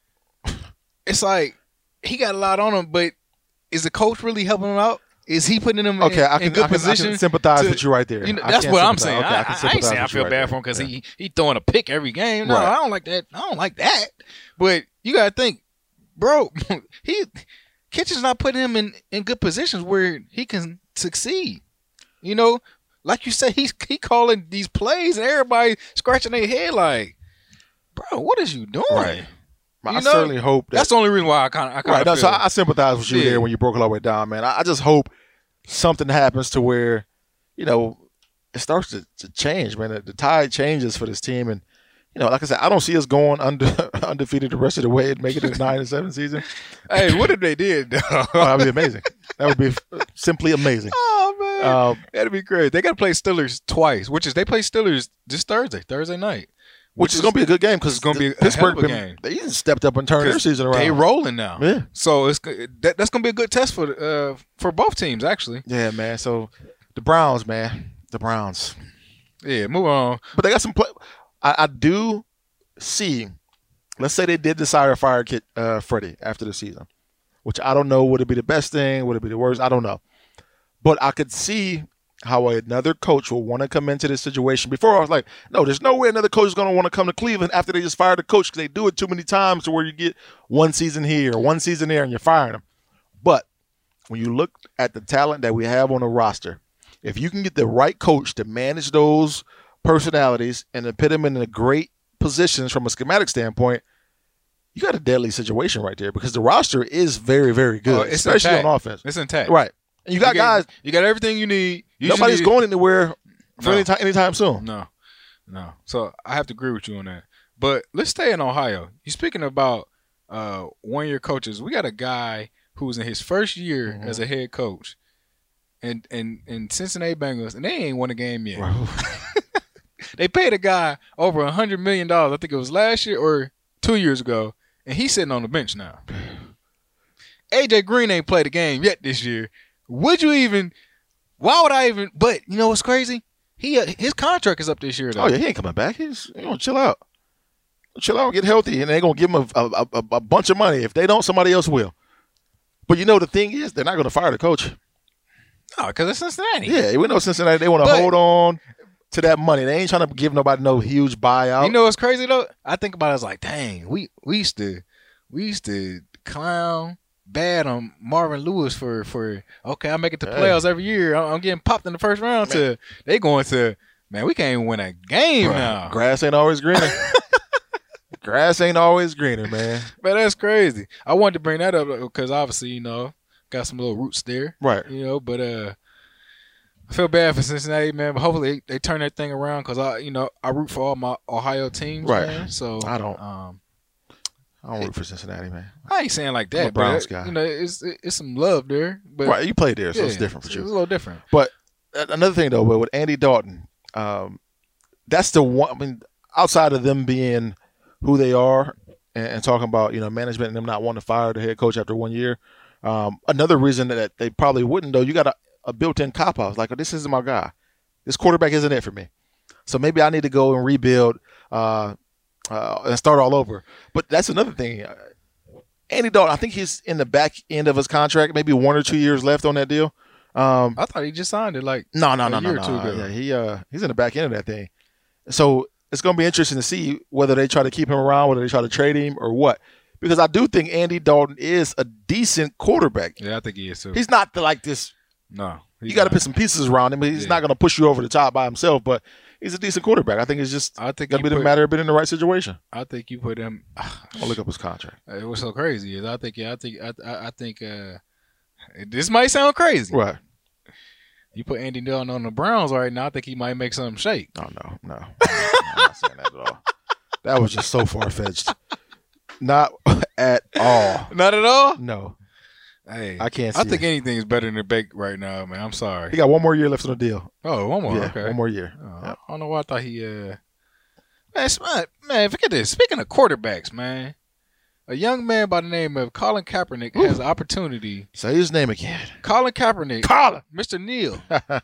it's like he got a lot on him, but is the coach really helping him out? Is he putting him Okay, in, I can, in good I can, I position? can sympathize to- with you right there. You know, I that's can what I'm sympathize. saying. Okay, I, I, can I, I ain't sympathize saying I with you feel right bad there. for him because Yeah. he he throwing a pick every game. No, Right. I don't like that. I don't like that. But you gotta think, bro. he Kitchen's not putting him in, in good positions where he can succeed. You know, like you said, he's he calling these plays and everybody scratching their head like, bro, what is you doing? Right. I You know, certainly hope that. That's the only reason why I kind of I kind right. of No, feel. so I, I sympathize with you Yeah. there when you broke it all the way down, man. I, I just hope something happens to where, you know, it starts to, to change, man. The, the tide changes for this team, and you know, like I said, I don't see us going under undefeated the rest of the way and making it a nine and seven season. hey, what if they did? Though? Oh, that would be amazing. That would be f- simply amazing. Oh man, Um, that'd be great. They got to play Steelers twice, which is they play Steelers this Thursday, Thursday night, which is going to be a good game because it's gonna be a Pittsburgh hell of a been- game. They even stepped up and turned their 'Cause season around. They rolling now. Yeah. So it's that, that's gonna be a good test for uh for both teams actually. Yeah, man. So the Browns, man, the Browns. Yeah, move on. But they got some play. I, I do see. Let's say they did decide to fire Kid, uh, Freddie after the season, which I don't know. Would it be the best thing? Would it be the worst? I don't know. But I could see how another coach will want to come into this situation. Before I was like, no, there's no way another coach is going to want to come to Cleveland after they just fired the coach because they do it too many times to where you get one season here, one season there, and you're firing them. But when you look at the talent that we have on the roster, if you can get the right coach to manage those personalities and to put them in the great positions from a schematic standpoint, you got a deadly situation right there because the roster is very, very good, Oh, it's especially intact. on offense. It's intact. Right. And you got You guys, You got everything you need. You just nobody's need- going anywhere for No. any time, anytime soon. No, no. So I have to agree with you on that. But let's stay in Ohio. You speaking about uh, one year coaches. We got a guy who's in his first year Mhm. as a head coach. and and and Cincinnati Bengals, and they ain't won a game yet. They paid a guy over a hundred million dollars. I think it was last year or two years ago, and he's sitting on the bench now. A J Green ain't played a game yet this year. Would you even? Why would I even? But you know what's crazy? He uh, his contract is up this year though. Oh yeah, he ain't coming back. He's he gonna chill out, chill out, get healthy, and they're gonna give him a, a, a, a bunch of money. If they don't, somebody else will. But you know the thing is, they're not gonna fire the coach. No, because it's Cincinnati. Yeah, we know Cincinnati. They want to hold on to that money. They ain't trying to give nobody no huge buyout. You know what's crazy though? I think about it as like, dang, we we used to we used to clown bad on Marvin Lewis for for okay, I make it to playoffs every year. I'm, I'm getting popped in the first round. Man. To they going to man, we can't even win a game Bruh, now. Grass ain't always greener. Grass ain't always greener, man. Man, that's crazy. I wanted to bring that up because obviously you know got some little roots there, right? You know, but uh. I feel bad for Cincinnati, man, but hopefully they, they turn that thing around because I, you know, I root for all my Ohio teams, right? Man, so I don't, um, I don't root for Cincinnati, man. I ain't saying like that, I'm a Browns but guy. you know, it's it's some love there, but right, you played there, so yeah, it's different for you. It's a little different. But another thing though, with Andy Dalton, um, that's the one. I mean, outside of them being who they are and, and talking about you know management and them not wanting to fire the head coach after one year, um, another reason that they probably wouldn't though, you got a, a built-in cop out like, oh, this isn't my guy. This quarterback isn't it for me. So maybe I need to go and rebuild uh, uh, and start all over. But that's another thing. Andy Dalton, I think he's in the back end of his contract, maybe one or two years left on that deal. Um, I thought he just signed it like no, no, a no, year no, or two no. ago. Yeah, he uh, he's in the back end of that thing. So it's going to be interesting to see whether they try to keep him around, whether they try to trade him or what. Because I do think Andy Dalton is a decent quarterback. Yeah, I think he is too. He's not the, like this. No. You got to put some pieces around him. He's yeah. not going to push you over the top by himself, but he's a decent quarterback. I think it's just I think going to be the matter of being in the right situation. I think you put him. I'll look up his contract. It was so crazy. Is I think yeah, I think I I, I think uh, this might sound crazy. Right. You put Andy Dalton on the Browns right now, I think he might make something shake. Oh no, no, no I'm not saying that at all. That was just so far fetched. Not at all. Not at all. No. Hey, I can't see I think it. anything is better than the bake right now, man. I'm sorry. He got one more year left on the deal. Oh, one more. Yeah, okay. one more year. Oh, Yep. I don't know why I thought he. Uh... Man, man, man, forget this. Speaking of quarterbacks, man, a young man by the name of Colin Kaepernick Ooh. has the opportunity. Say his name again. Colin Kaepernick, Colin, Mister Neal,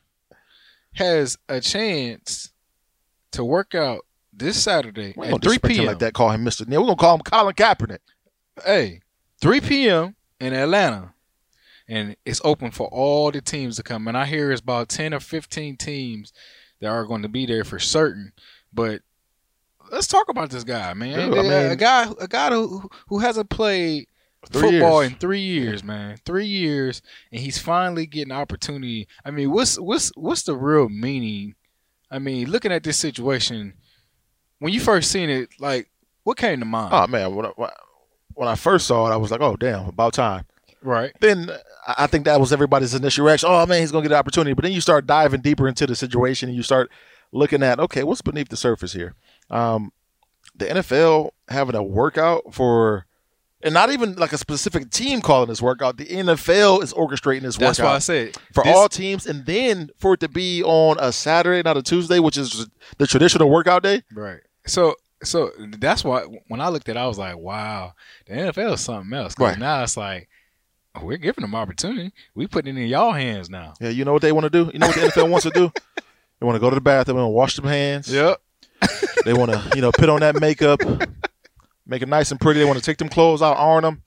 has a chance to work out this Saturday we at don't three disrespect him p.m. like that. Call him Mister Neal. We're gonna call him Colin Kaepernick. Hey, three p.m. in Atlanta, and it's open for all the teams to come. And I hear it's about ten or fifteen teams that are going to be there for certain. But let's talk about this guy, man. Dude, I mean, a guy, a guy who who hasn't played Three football years. in three years, man. Three years, and he's finally getting an opportunity. I mean, what's what's what's the real meaning? I mean, looking at this situation, when you first seen it, like, what came to mind? Oh man, when I, when I first saw it, I was like, oh damn, about time. Right. Then I think that was everybody's initial reaction. Oh man, he's gonna get an opportunity. But then you start diving deeper into the situation, and you start looking at, okay, what's beneath the surface here? Um, the N F L having a workout for. And not even like a specific team calling this workout. The N F L is orchestrating this That's workout. why I said for this, all teams, and then for it to be on a Saturday, not a Tuesday, which is the traditional workout day. Right. So, so that's why when I looked at it, I was like, wow, the N F L is something else. 'Cause Right. now it's like, we're giving them opportunity. We putting it in y'all hands now. Yeah, you know what they want to do? You know what the N F L wants to do? They want to go to the bathroom and wash their hands. Yep. They want to, you know, put on that makeup, make it nice and pretty. They want to take them clothes out, iron them.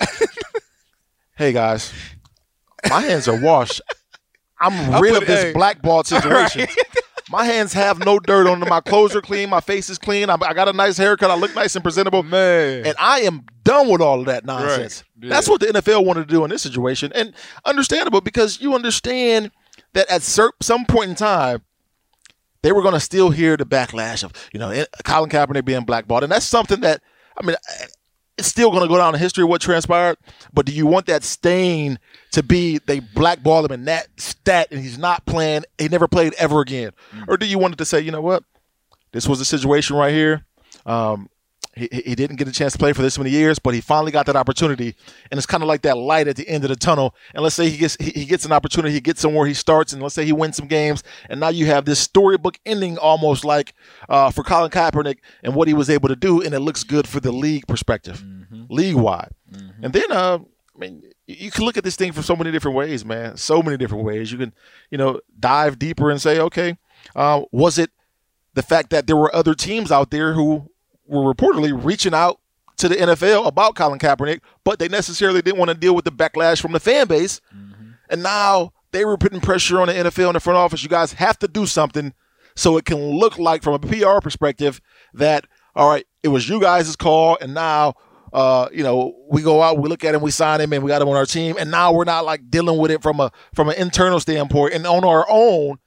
Hey, guys, my hands are washed. I'm I rid put of it- this hey. blackball situation. Right. My hands have no dirt on them. My clothes are clean. My face is clean. I, I got a nice haircut. I look nice and presentable. Man. And I am done with all of that nonsense. Right. Yeah. That's what the N F L wanted to do in this situation. And understandable, because you understand that at cer- some point in time, they were going to still hear the backlash of, you know, Colin Kaepernick being blackballed. And that's something that, I mean, it's still going to go down in history of what transpired. But do you want that stain to be they blackballed him in that stat and he's not playing, he never played ever again? Mm-hmm. Or do you want it to say, you know what, this was a situation right here. Um, He, he didn't get a chance to play for this many years, but he finally got that opportunity, and it's kind of like that light at the end of the tunnel. And let's say he gets he, he gets an opportunity, he gets somewhere, he starts, and let's say he wins some games, and now you have this storybook ending almost like uh, for Colin Kaepernick and what he was able to do, and it looks good for the league perspective, mm-hmm. league-wide. Mm-hmm. And then, uh, I mean, you can look at this thing from so many different ways, man, so many different ways. You can, you know, dive deeper and say, okay, uh, was it the fact that there were other teams out there who were reportedly reaching out to the N F L about Colin Kaepernick, but they necessarily didn't want to deal with the backlash from the fan base. Mm-hmm. And now they were putting pressure on the N F L in the front office. You guys have to do something so it can look like, from a P R perspective, that, all right, it was you guys' call, and now, uh, you know, we go out, we look at him, we sign him, and we got him on our team, and now we're not like dealing with it from a from an internal standpoint and on our own.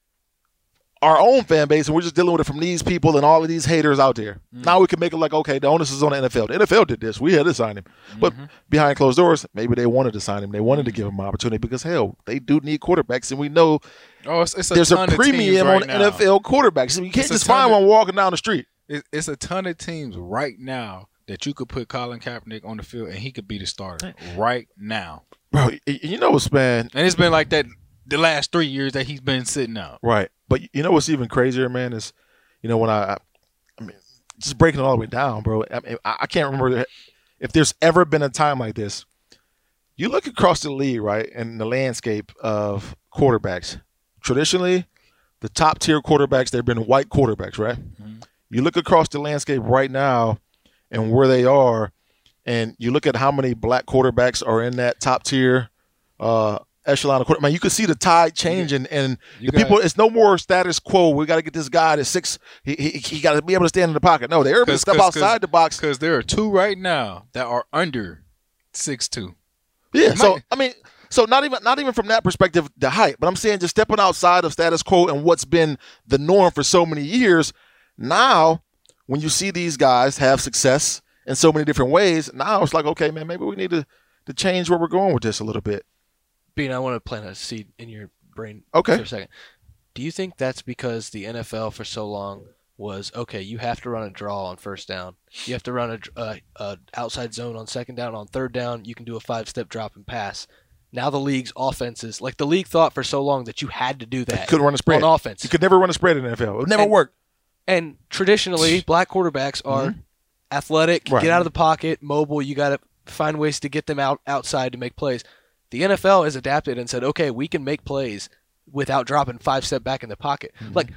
our own fan base, and we're just dealing with it from these people and all of these haters out there. Mm. Now we can make it like, okay, the onus is on the N F L. The N F L did this. We had to sign him. Mm-hmm. But behind closed doors, maybe they wanted to sign him. They wanted to give him an opportunity because, hell, they do need quarterbacks, and we know oh, it's, it's a there's a premium right on now. N F L quarterbacks. So you can't it's just find one walking down the street. It's a ton of teams right now that you could put Colin Kaepernick on the field, and he could be the starter right now. Bro, you know what's, man? And it's been like that the last three years that he's been sitting out. Right. But you know what's even crazier, man, is, you know, when I, I mean, just breaking it all the way down, bro. I mean, I can't remember if there's ever been a time like this. You look across the league, right, and the landscape of quarterbacks. Traditionally, the top tier quarterbacks, they've been white quarterbacks, right? Mm-hmm. You look across the landscape right now and where they are, and you look at how many black quarterbacks are in that top tier uh echelon of quarterback. Man, you can see the tide changing, and you the people. It's no more status quo. We got to get this guy to six. He he, he got to be able to stand in the pocket. No, they're able to step outside the box. Because there are two right now that are under six two. Yeah. It so might. I mean, so not even not even from that perspective, the height. But I'm saying just stepping outside of status quo and what's been the norm for so many years. Now, when you see these guys have success in so many different ways, now it's like, okay, man, maybe we need to to change where we're going with this a little bit. Bean, I want to plant a seed in your brain okay. for a second. Do you think that's because the N F L for so long was, okay, you have to run a draw on first down. You have to run a, a, a outside zone on second down. On third down, you can do a five-step drop and pass. Now the league's offenses, like the league thought for so long that you had to do that. You couldn't run a spread. On offense. You could never run a spread in the N F L. It would never and, work. And traditionally, black quarterbacks are mm-hmm. athletic, right. get out of the pocket, mobile. You got to find ways to get them out outside to make plays. The N F L has adapted and said, okay, we can make plays without dropping five step back in the pocket. Mm-hmm. Like,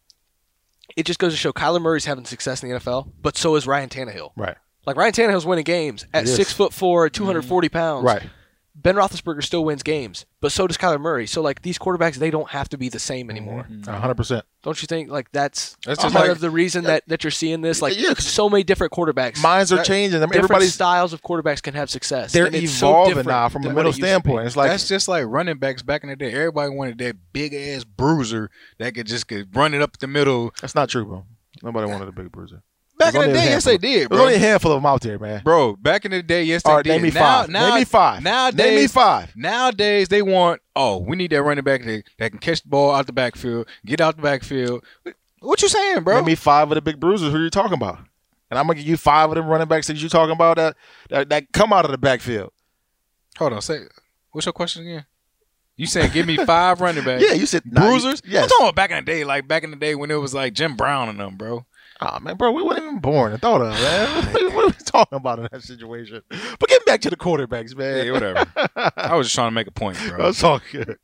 it just goes to show Kyler Murray's having success in the N F L, but so is Ryan Tannehill. Right. Like, Ryan Tannehill's winning games at six foot four, two hundred forty pounds. Right. Ben Roethlisberger still wins games, but so does Kyler Murray. So, like, these quarterbacks, they don't have to be the same anymore. Mm-hmm. one hundred percent. Don't you think? Like, that's, that's part like, of the reason that, that you're seeing this. Like, yeah, so many different quarterbacks. Minds are that, changing. I mean, different everybody's styles of quarterbacks can have success. They're evolving so now from a middle standpoint. It's like that's just like running backs back in the day. Everybody wanted that big ass bruiser that could just could run it up the middle. That's not true, bro. Nobody wanted a big bruiser. Back in the day, yes, they did, bro. There's only a handful of them out there, man. Bro, back in the day, yes, they All right, did. Name me now, five. Now, name me five. Nowadays, name me five. Nowadays, they want, oh, we need that running back that, that can catch the ball out the backfield, get out the backfield. What you saying, bro? Name me five of the big bruisers. Who you talking about? And I'm gonna give you five of them running backs that you talking about that that, that come out of the backfield. Hold on, say what's your question again? You saying give me five running backs? Yeah, you said bruisers. Nah, you, yes. I'm talking about back in the day, like back in the day when it was like Jim Brown and them, bro. Oh, man, bro, we weren't even born. I thought of man. What are we talking about in that situation? But getting back to the quarterbacks, man. Yeah, whatever. I was just trying to make a point, bro. That's all good.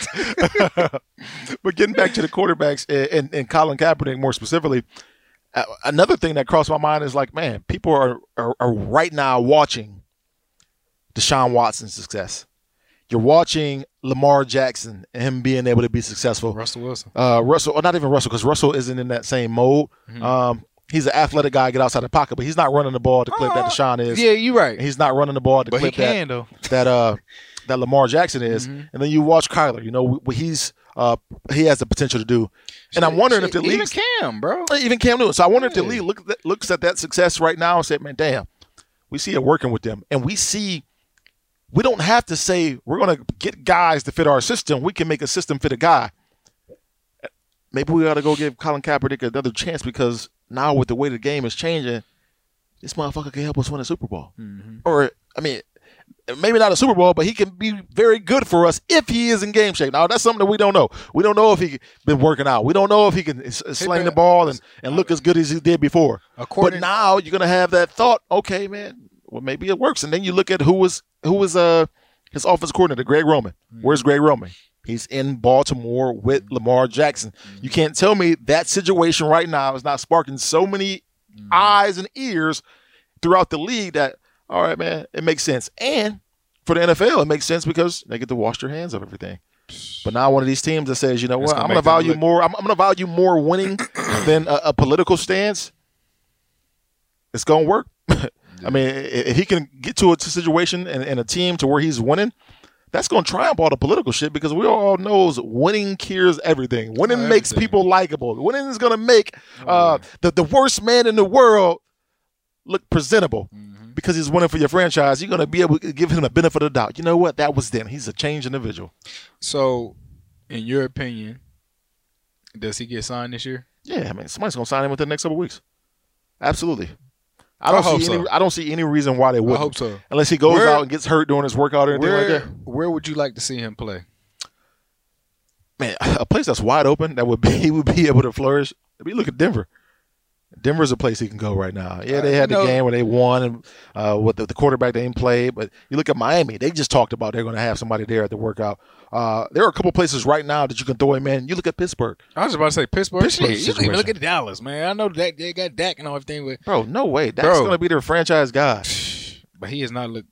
But getting back to the quarterbacks and, and, and Colin Kaepernick more specifically, uh, another thing that crossed my mind is like, man, people are, are, are right now watching Deshaun Watson's success. You're watching Lamar Jackson and him being able to be successful. Russell Wilson. Uh, Russell, or not even Russell, because Russell isn't in that same mode. Mm-hmm. Um, he's an athletic guy, get outside the pocket, but he's not running the ball at the clip uh, that Deshaun is. Yeah, you're right. He's not running the ball at the but clip he can, that, though. that uh that Lamar Jackson is. Mm-hmm. And then you watch Kyler. You know what he's uh he has the potential to do. And I'm wondering shit, if the league even Cam, bro, even Cam Newton. So I wonder yeah. if the league look, looks at that success right now and say, man, damn, we see it working with them, and we see. We don't have to say we're going to get guys to fit our system. We can make a system fit a guy. Maybe we got to go give Colin Kaepernick another chance because now with the way the game is changing, this motherfucker can help us win a Super Bowl. Mm-hmm. Or, I mean, maybe not a Super Bowl, but he can be very good for us if he is in game shape. Now, that's something that we don't know. We don't know if he's been working out. We don't know if he can s- sling the ball and, and look as good as he did before. According, but now you're going to have that thought, okay, man, well, maybe it works. And then you look at who was who was uh, his offensive coordinator, Greg Roman. Mm-hmm. Where's Greg Roman? He's in Baltimore with Lamar Jackson. Mm-hmm. You can't tell me that situation right now is not sparking so many mm-hmm. eyes and ears throughout the league that, all right, man, it makes sense. And for the N F L, it makes sense because they get to wash their hands of everything. But now one of these teams that says, you know what, I'm going to value more. I'm, I'm going to value more winning than a, a political stance. It's going to work. Yeah. I mean, if he can get to a situation and, and a team to where he's winning, that's going to triumph all the political shit because we all knows winning cures everything. Winning oh, makes people likable. Winning is going to make uh, oh, the, the worst man in the world look presentable. Mm-hmm. Because he's winning for your franchise, you're going to be able to give him the benefit of the doubt. You know what? That was then. He's a changed individual. So, in your opinion, does he get signed this year? Yeah, I mean, somebody's going to sign him within the next couple of weeks. Absolutely. I don't I see so. any. I don't see any reason why they wouldn't. I hope so. Unless he goes where, out and gets hurt during his workout or anything where, like that. Where would you like to see him play? Man, a place that's wide open that would be he would be able to flourish. I mean, look at Denver. Denver's a place he can go right now. Yeah, they had the game where they won and uh, with the, the quarterback they didn't play. But you look at Miami, they just talked about they're going to have somebody there at the workout. Uh, there are a couple places right now that you can throw him in. You look at Pittsburgh. I was about to say Pittsburgh. Pittsburgh Shit, you even look at Dallas, man. I know that they got Dak and everything. But bro, no way. Dak's going to be their franchise guy. But he has not looked.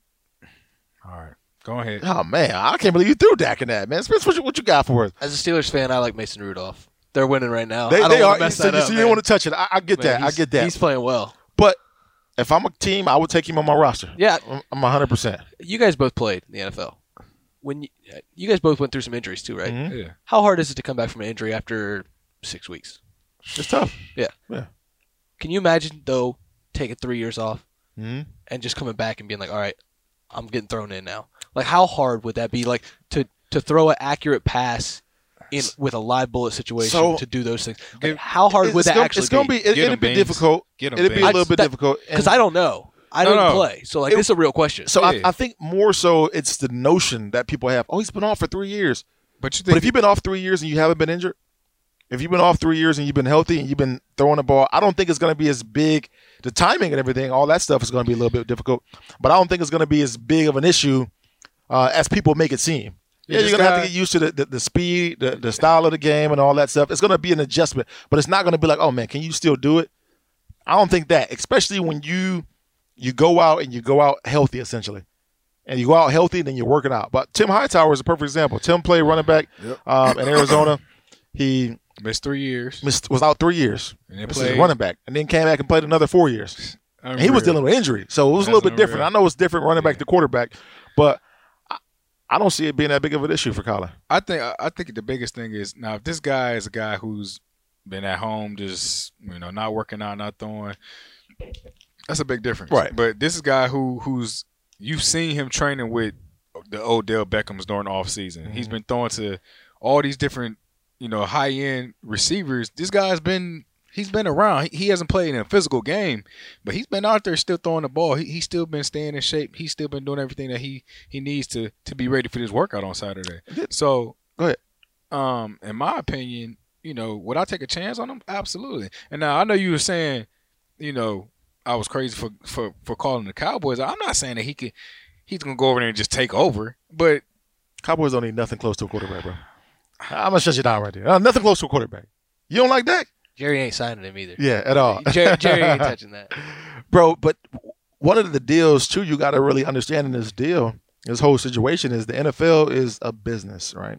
All right. Go ahead. Oh, man. I can't believe you threw Dak in that, man. Spence, what you, what you got for us? As a Steelers fan, I like Mason Rudolph. They're winning right now. They, I don't they want are. to mess so that you, up, so you man. don't want to touch it. I, I get Man, that. I get that. He's playing well. But if I'm a team, I would take him on my roster. Yeah. I'm one hundred percent. You guys both played in the N F L. When you, you guys both went through some injuries too, right? Mm-hmm. Yeah. How hard is it to come back from an injury after six weeks? It's tough. Yeah. Yeah. Can you imagine, though, taking three years off mm-hmm. and just coming back and being like, all right, I'm getting thrown in now? Like, how hard would that be? Like, to, to throw an accurate pass in with a live bullet situation so, to do those things. Like, how hard would that gonna, actually it's gonna be? be? It, it'll be difficult. It'll be a little bit that, difficult. Because I don't know. I no, didn't no. play. So, like, it, this is a real question. So, yeah. I, I think more so it's the notion that people have, oh, he's been off for three years. But, you think but if you've been off three years and you haven't been injured, if you've been off three years and you've been healthy and you've been throwing the ball, I don't think it's going to be as big. The timing and everything, all that stuff is going to be a little bit difficult. But I don't think it's going to be as big of an issue uh, as people make it seem. Yeah, you're going to have to get used to the, the, the speed, the, the style of the game and all that stuff. It's going to be an adjustment, but it's not going to be like, oh, man, can you still do it? I don't think that, especially when you you go out and you go out healthy, essentially. And you go out healthy, then you're working out. But Tim Hightower is a perfect example. Tim played running back yep. um, in Arizona. He missed three years. Missed, was out three years. And this is running back. And then came back and played another four years. Unreal. And he was dealing with injury. So it was That's a little bit unreal. different. I know it's different running back yeah. to quarterback, but I, I don't see it being that big of an issue for Colin. I think I think the biggest thing is, now if this guy is a guy who's been at home just, you know, not working out, not throwing, that's a big difference. Right. But this is a guy who who's you've seen him training with the Odell Beckhams during the offseason. Mm-hmm. He's been throwing to all these different, you know, high end receivers. This guy's been he's been around. He, he hasn't played in a physical game, but he's been out there still throwing the ball. He, he's still been staying in shape. He's still been doing everything that he, he needs to to be ready for this workout on Saturday. So go ahead. Um, in my opinion, you know, would I take a chance on him? Absolutely. And now I know you were saying, you know, I was crazy for, for, for calling the Cowboys. I'm not saying that he could he's gonna go over there and just take over, but Cowboys don't need nothing close to a quarterback, bro. I'm gonna shut you down right there. Uh, nothing close to a quarterback. You don't like that? Jerry ain't signing him either. Yeah, at all. Jerry, Jerry ain't touching that. Bro, but one of the deals, too, you got to really understand in this deal, this whole situation is the N F L is a business, right?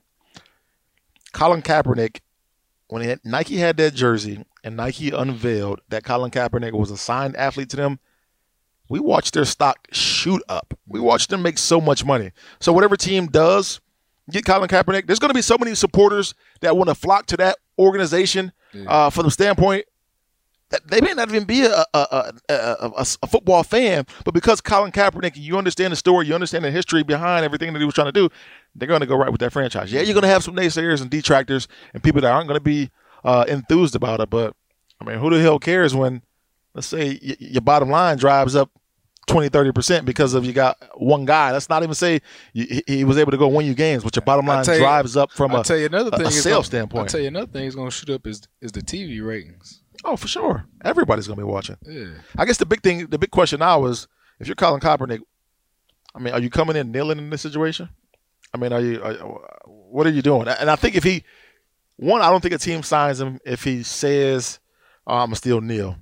Colin Kaepernick, when he had, Nike had that jersey and Nike unveiled that Colin Kaepernick was a signed athlete to them, we watched their stock shoot up. We watched them make so much money. So whatever team does get Colin Kaepernick, there's going to be so many supporters that want to flock to that organization yeah. uh, from the standpoint that they may not even be a, a, a, a, a football fan, but because Colin Kaepernick, you understand the story, you understand the history behind everything that he was trying to do, they're going to go right with that franchise. Yeah, you're going to have some naysayers and detractors and people that aren't going to be uh, enthused about it, but, I mean, who the hell cares when let's say y- your bottom line drives up twenty, thirty percent because of you got one guy. Let's not even say you, he was able to go win you games, but your bottom line you, drives up from I'll a, tell you another thing a, a is sales gonna, standpoint. I'll tell you another thing is going to shoot up is is the T V ratings. Oh, for sure. Everybody's going to be watching. Yeah. I guess the big thing, the big question now is, if you're Colin Kaepernick, I mean, are you coming in kneeling in this situation? I mean, are you, are, what are you doing? And I think if he, one, I don't think a team signs him if he says, oh, I'm going to still kneel.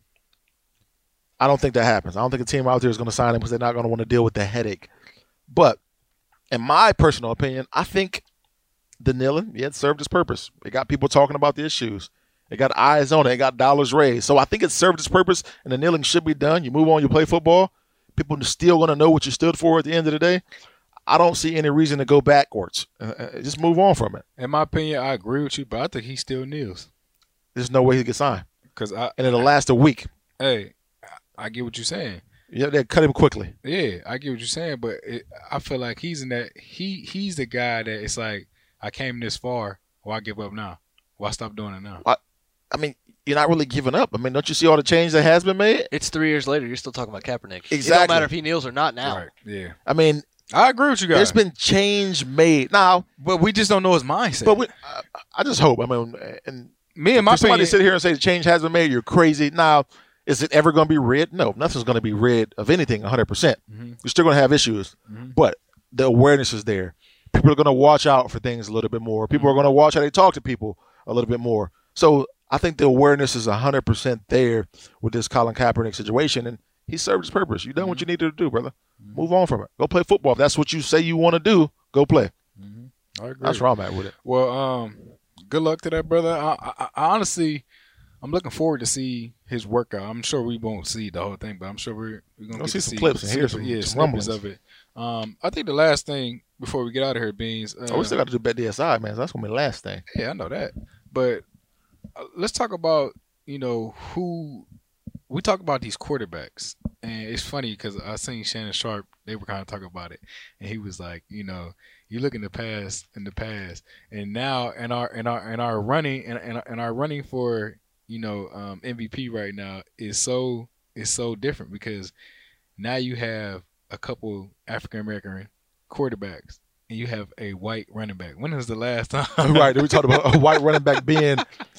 I don't think that happens. I don't think a team out there is going to sign him because they're not going to want to deal with the headache. But in my personal opinion, I think the kneeling, yeah, it served its purpose. It got people talking about the issues. It got eyes on it. It got dollars raised. So I think it served its purpose, and the kneeling should be done. You move on, you play football. People are still going to know what you stood for at the end of the day. I don't see any reason to go backwards. Uh, just move on from it. In my opinion, I agree with you, but I think he still kneels. There's no way he gets signed. Cause I, and it'll last a week. Hey, I get what you're saying. Yeah, they cut him quickly. Yeah, I get what you're saying, but it, I feel like he's in that. He he's the guy that it's like, I came this far. Why give up now? Why stop doing it now? I, I mean, you're not really giving up. I mean, don't you see all the change that has been made? It's three years later. You're still talking about Kaepernick. Exactly. It don't matter if he kneels or not now. Right. Yeah. I mean, I agree with you guys. There's been change made now, but we just don't know his mindset. But we, I, I just hope. I mean, and me and my somebody opinion, sit here and say the change has been made. You're crazy. Now, is it ever going to be rid? No, nothing's going to be rid of anything one hundred percent. Mm-hmm. You're still going to have issues, mm-hmm. but the awareness is there. People are going to watch out for things a little bit more. People mm-hmm. are going to watch how they talk to people a little bit more. So I think the awareness is one hundred percent there with this Colin Kaepernick situation, and he served his purpose. You done mm-hmm. what you needed to do, brother. Mm-hmm. Move on from it. Go play football. If that's what you say you want to do, go play. Mm-hmm. I agree. That's where I'm at with it. Well, um, good luck to that, brother. I, I, I honestly, I'm looking forward to see his workout. I'm sure we won't see the whole thing, but I'm sure we're, we're going to see to some see clips and hear some, yeah, some snippets rumblings of it. Um, I think the last thing before we get out of here, Beans. Uh, oh, we still got to do Bet D S I, man. So that's going to be the last thing. Yeah, I know that. But uh, let's talk about, you know, who we talk about these quarterbacks. And it's funny because I seen Shannon Sharp, they were kind of talking about it. And he was like, you know, you look in the past, in the past, and now in our in our in our running and in, in our running for, you know, um, M V P right now is so is so different because now you have a couple African American quarterbacks and you have a white running back. When was the last time? Right, we talked about a white running back being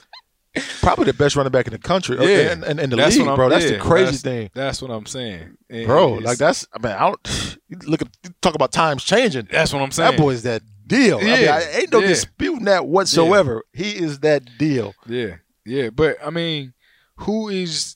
probably the best running back in the country, yeah, in, in, in the that's league, bro. That's yeah, the crazy that's, thing. That's what I'm saying, and bro. Like that's, I mean, I don't you look at you talk about times changing. That's what I'm saying. That boy is that deal. Yeah, I mean, I ain't no yeah. disputing that whatsoever. Yeah. He is that deal. Yeah, yeah. But I mean, who is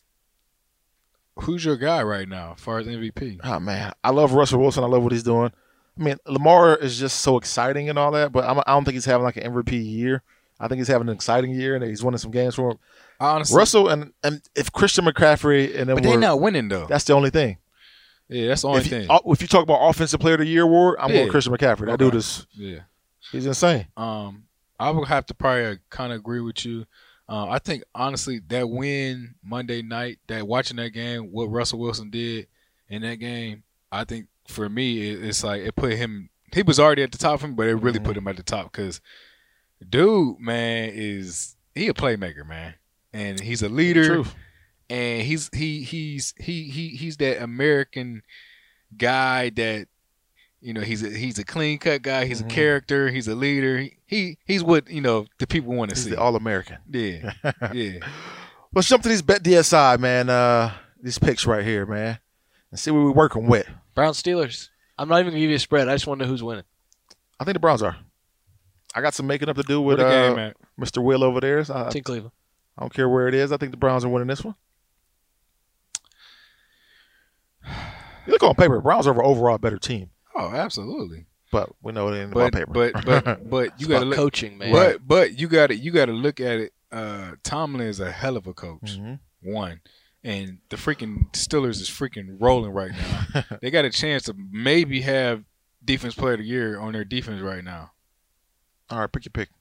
who's your guy right now as far as M V P? Oh man, I love Russell Wilson. I love what he's doing. I mean, Lamar is just so exciting and all that, but I'm, I don't think he's having like an M V P year. I think he's having an exciting year and he's winning some games for him. Honestly, Russell and and if Christian McCaffrey and them but they're were, not winning though. That's the only thing. Yeah, that's the only if thing. You, if you talk about offensive player of the year award, I'm yeah. going Christian McCaffrey. That okay. dude is yeah, he's insane. Um, I would have to probably kind of agree with you. Uh, I think honestly that win Monday night, that watching that game, what Russell Wilson did in that game, I think for me it, it's like it put him. He was already at the top for me, but it really mm-hmm. put him at the top because dude, man, is he a playmaker, man, and he's a leader, Truth. and he's he he's he he he's that American guy that you know he's a he's a clean cut guy, he's mm-hmm. a character, he's a leader. He, he he's what you know the people want to see. The All American. Yeah, yeah. Let's jump to these Bet D S I, man. Uh, these picks right here, man, and see what we're working with. Browns Steelers. I'm not even gonna give you a spread. I just want to know who's winning. I think the Browns are. I got some making up to do with uh, game, Mister Will over there. So I, it's in Cleveland. I don't care where it is. I think the Browns are winning this one. You look on paper, Browns are overall a better team. Oh, absolutely. But we know it ain't but, about paper. But but but you got to look coaching, man. But but you got to you got to look at it. Uh, Tomlin is a hell of a coach. Mm-hmm. One. And the freaking Steelers is freaking rolling right now. They got a chance to maybe have defense player of the year on their defense right now. All right, pick your pick.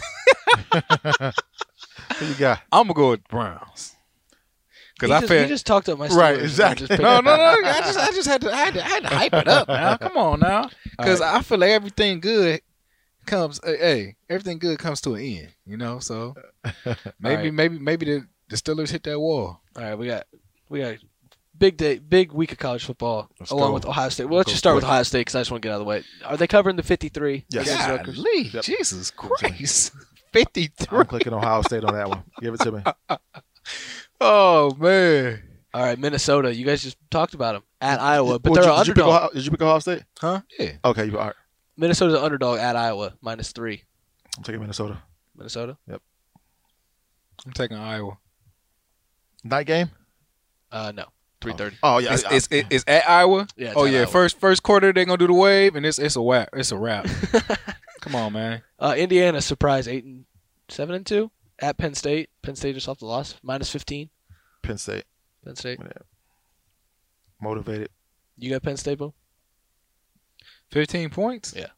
Who you got? I'm gonna go with Browns. Because I feel you just talked up my Steelers. Right, exactly. No, no, no. I just, I just had to, I had to, I had to hype it up now. Come on now, because right. I feel like everything good comes. Hey, everything good comes to an end. You know, so maybe, right. maybe, maybe the, the Steelers hit that wall. All right, we got We got a big day, big week of college football, Let's along go. with Ohio State. Well, let's Go just start with quick. Ohio State because I just want to get out of the way. Are they covering the fifty-three? Yes. against Rutgers? Golly, Yep. Jesus Christ. fifty-three. I'm clicking Ohio State on that one. Give it to me. Oh, man. All right, Minnesota. You guys just talked about them at Iowa, but Well, they're did, an did you pick underdog. Ohio, did you pick Ohio State? Huh? Yeah. Okay, you all right. Minnesota's an underdog at Iowa, minus three. I'm taking Minnesota. Minnesota. I'm taking Iowa. Night game? Uh, no, three thirty. Oh, yeah. It's, I- it's, it's, it's at Iowa? Yeah, it's oh, at yeah. Iowa. First first quarter, they're going to do the wave, and it's it's a wrap. It's a wrap. Come on, man. Uh, Indiana surprise eight and seven and two at Penn State. Penn State just off the loss, minus fifteen. Penn State. Penn State. Motivated. You got Penn State, Boom? fifteen points? Yeah.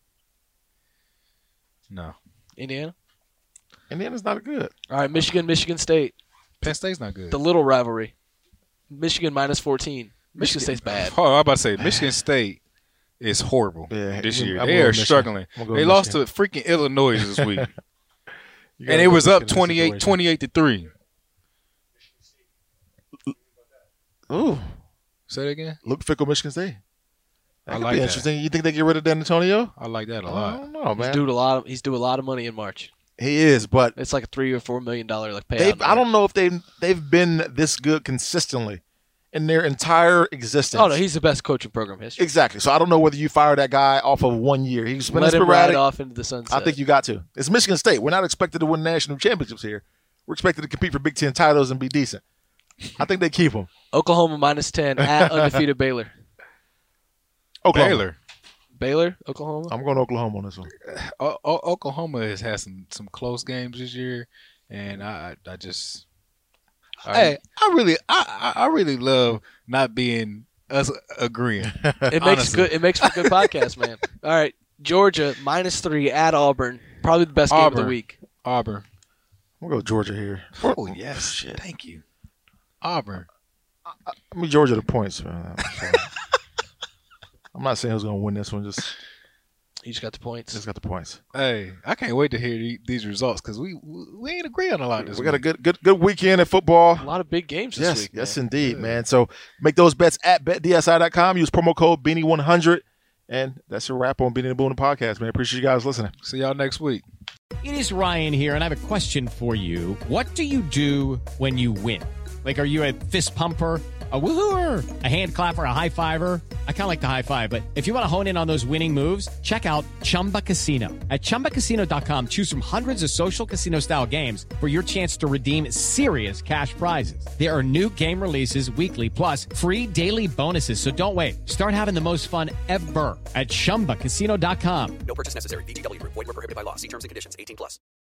No. Indiana. Indiana's not good. All right, Michigan, Michigan State. Penn State's not good. The little rivalry. Michigan minus fourteen. Michigan State's bad. Oh, I was about to say, Michigan State is horrible Yeah, this I'm year. gonna They go are Michigan. struggling. I'm gonna go They with lost Michigan. to freaking Illinois this week. You gotta and it go was up Michigan in this twenty-eight, situation. twenty-eight to three. Ooh. Say that again? Luke Fickle, Michigan State. That I could like be that. interesting. You think they get rid of Dan Antonio? I like that a I lot. don't know, He's man. due a lot of he's due a lot of money in March. He is, but It's like a three or four million dollar like payout. they've, I don't know if they've they've been this good consistently in their entire existence. Oh no, he's the best coach in program history. exactly. So I don't know whether you fire that guy off of one year. He's been Let him ride sporadic. off into the sunset. I think you got to. It's Michigan State. We're not expected to win national championships here. We're expected to compete for Big Ten titles and be decent. I think they keep them. Oklahoma minus ten at undefeated Baylor. Oklahoma. Baylor. Baylor, Oklahoma. I'm going to Oklahoma on this one. O- O- Oklahoma has had some, some close games this year, and I I, I just I- hey I really I, I I really love not being us agreeing. It makes Honestly. good. It makes for good podcast, man. All right, Georgia minus three at Auburn. Probably the best game of Auburn. the week. Auburn. We'll go Georgia here. Oh yes, shit. Thank you. Auburn. I mean, Georgia the points, man. I'm, sorry. I'm not saying who's going to win this one. Just, You just got the points. just got the points. Hey, I can't wait to hear the, these results because we we ain't agree on a lot this We got a week. good, good, good weekend at football. A lot of big games this Yes, week. yes, man. indeed, man. So make those bets at bet D S I dot com. Use promo code Beanie one hundred, and that's a wrap on Beanie the Boone podcast, man. Appreciate you guys listening. See y'all next week. It is Ryan here, and I have a question for you. What do you do when you win? Like, are you a fist pumper, a woo-hooer, a hand clapper, a high-fiver? I kind of like the high-five, but if you want to hone in on those winning moves, check out Chumba Casino. At Chumba Casino dot com, choose from hundreds of social casino-style games for your chance to redeem serious cash prizes. There are new game releases weekly, plus free daily bonuses, so don't wait. Start having the most fun ever at Chumba Casino dot com. No purchase necessary. V G W Group. Void where prohibited by law. See terms and conditions. eighteen plus.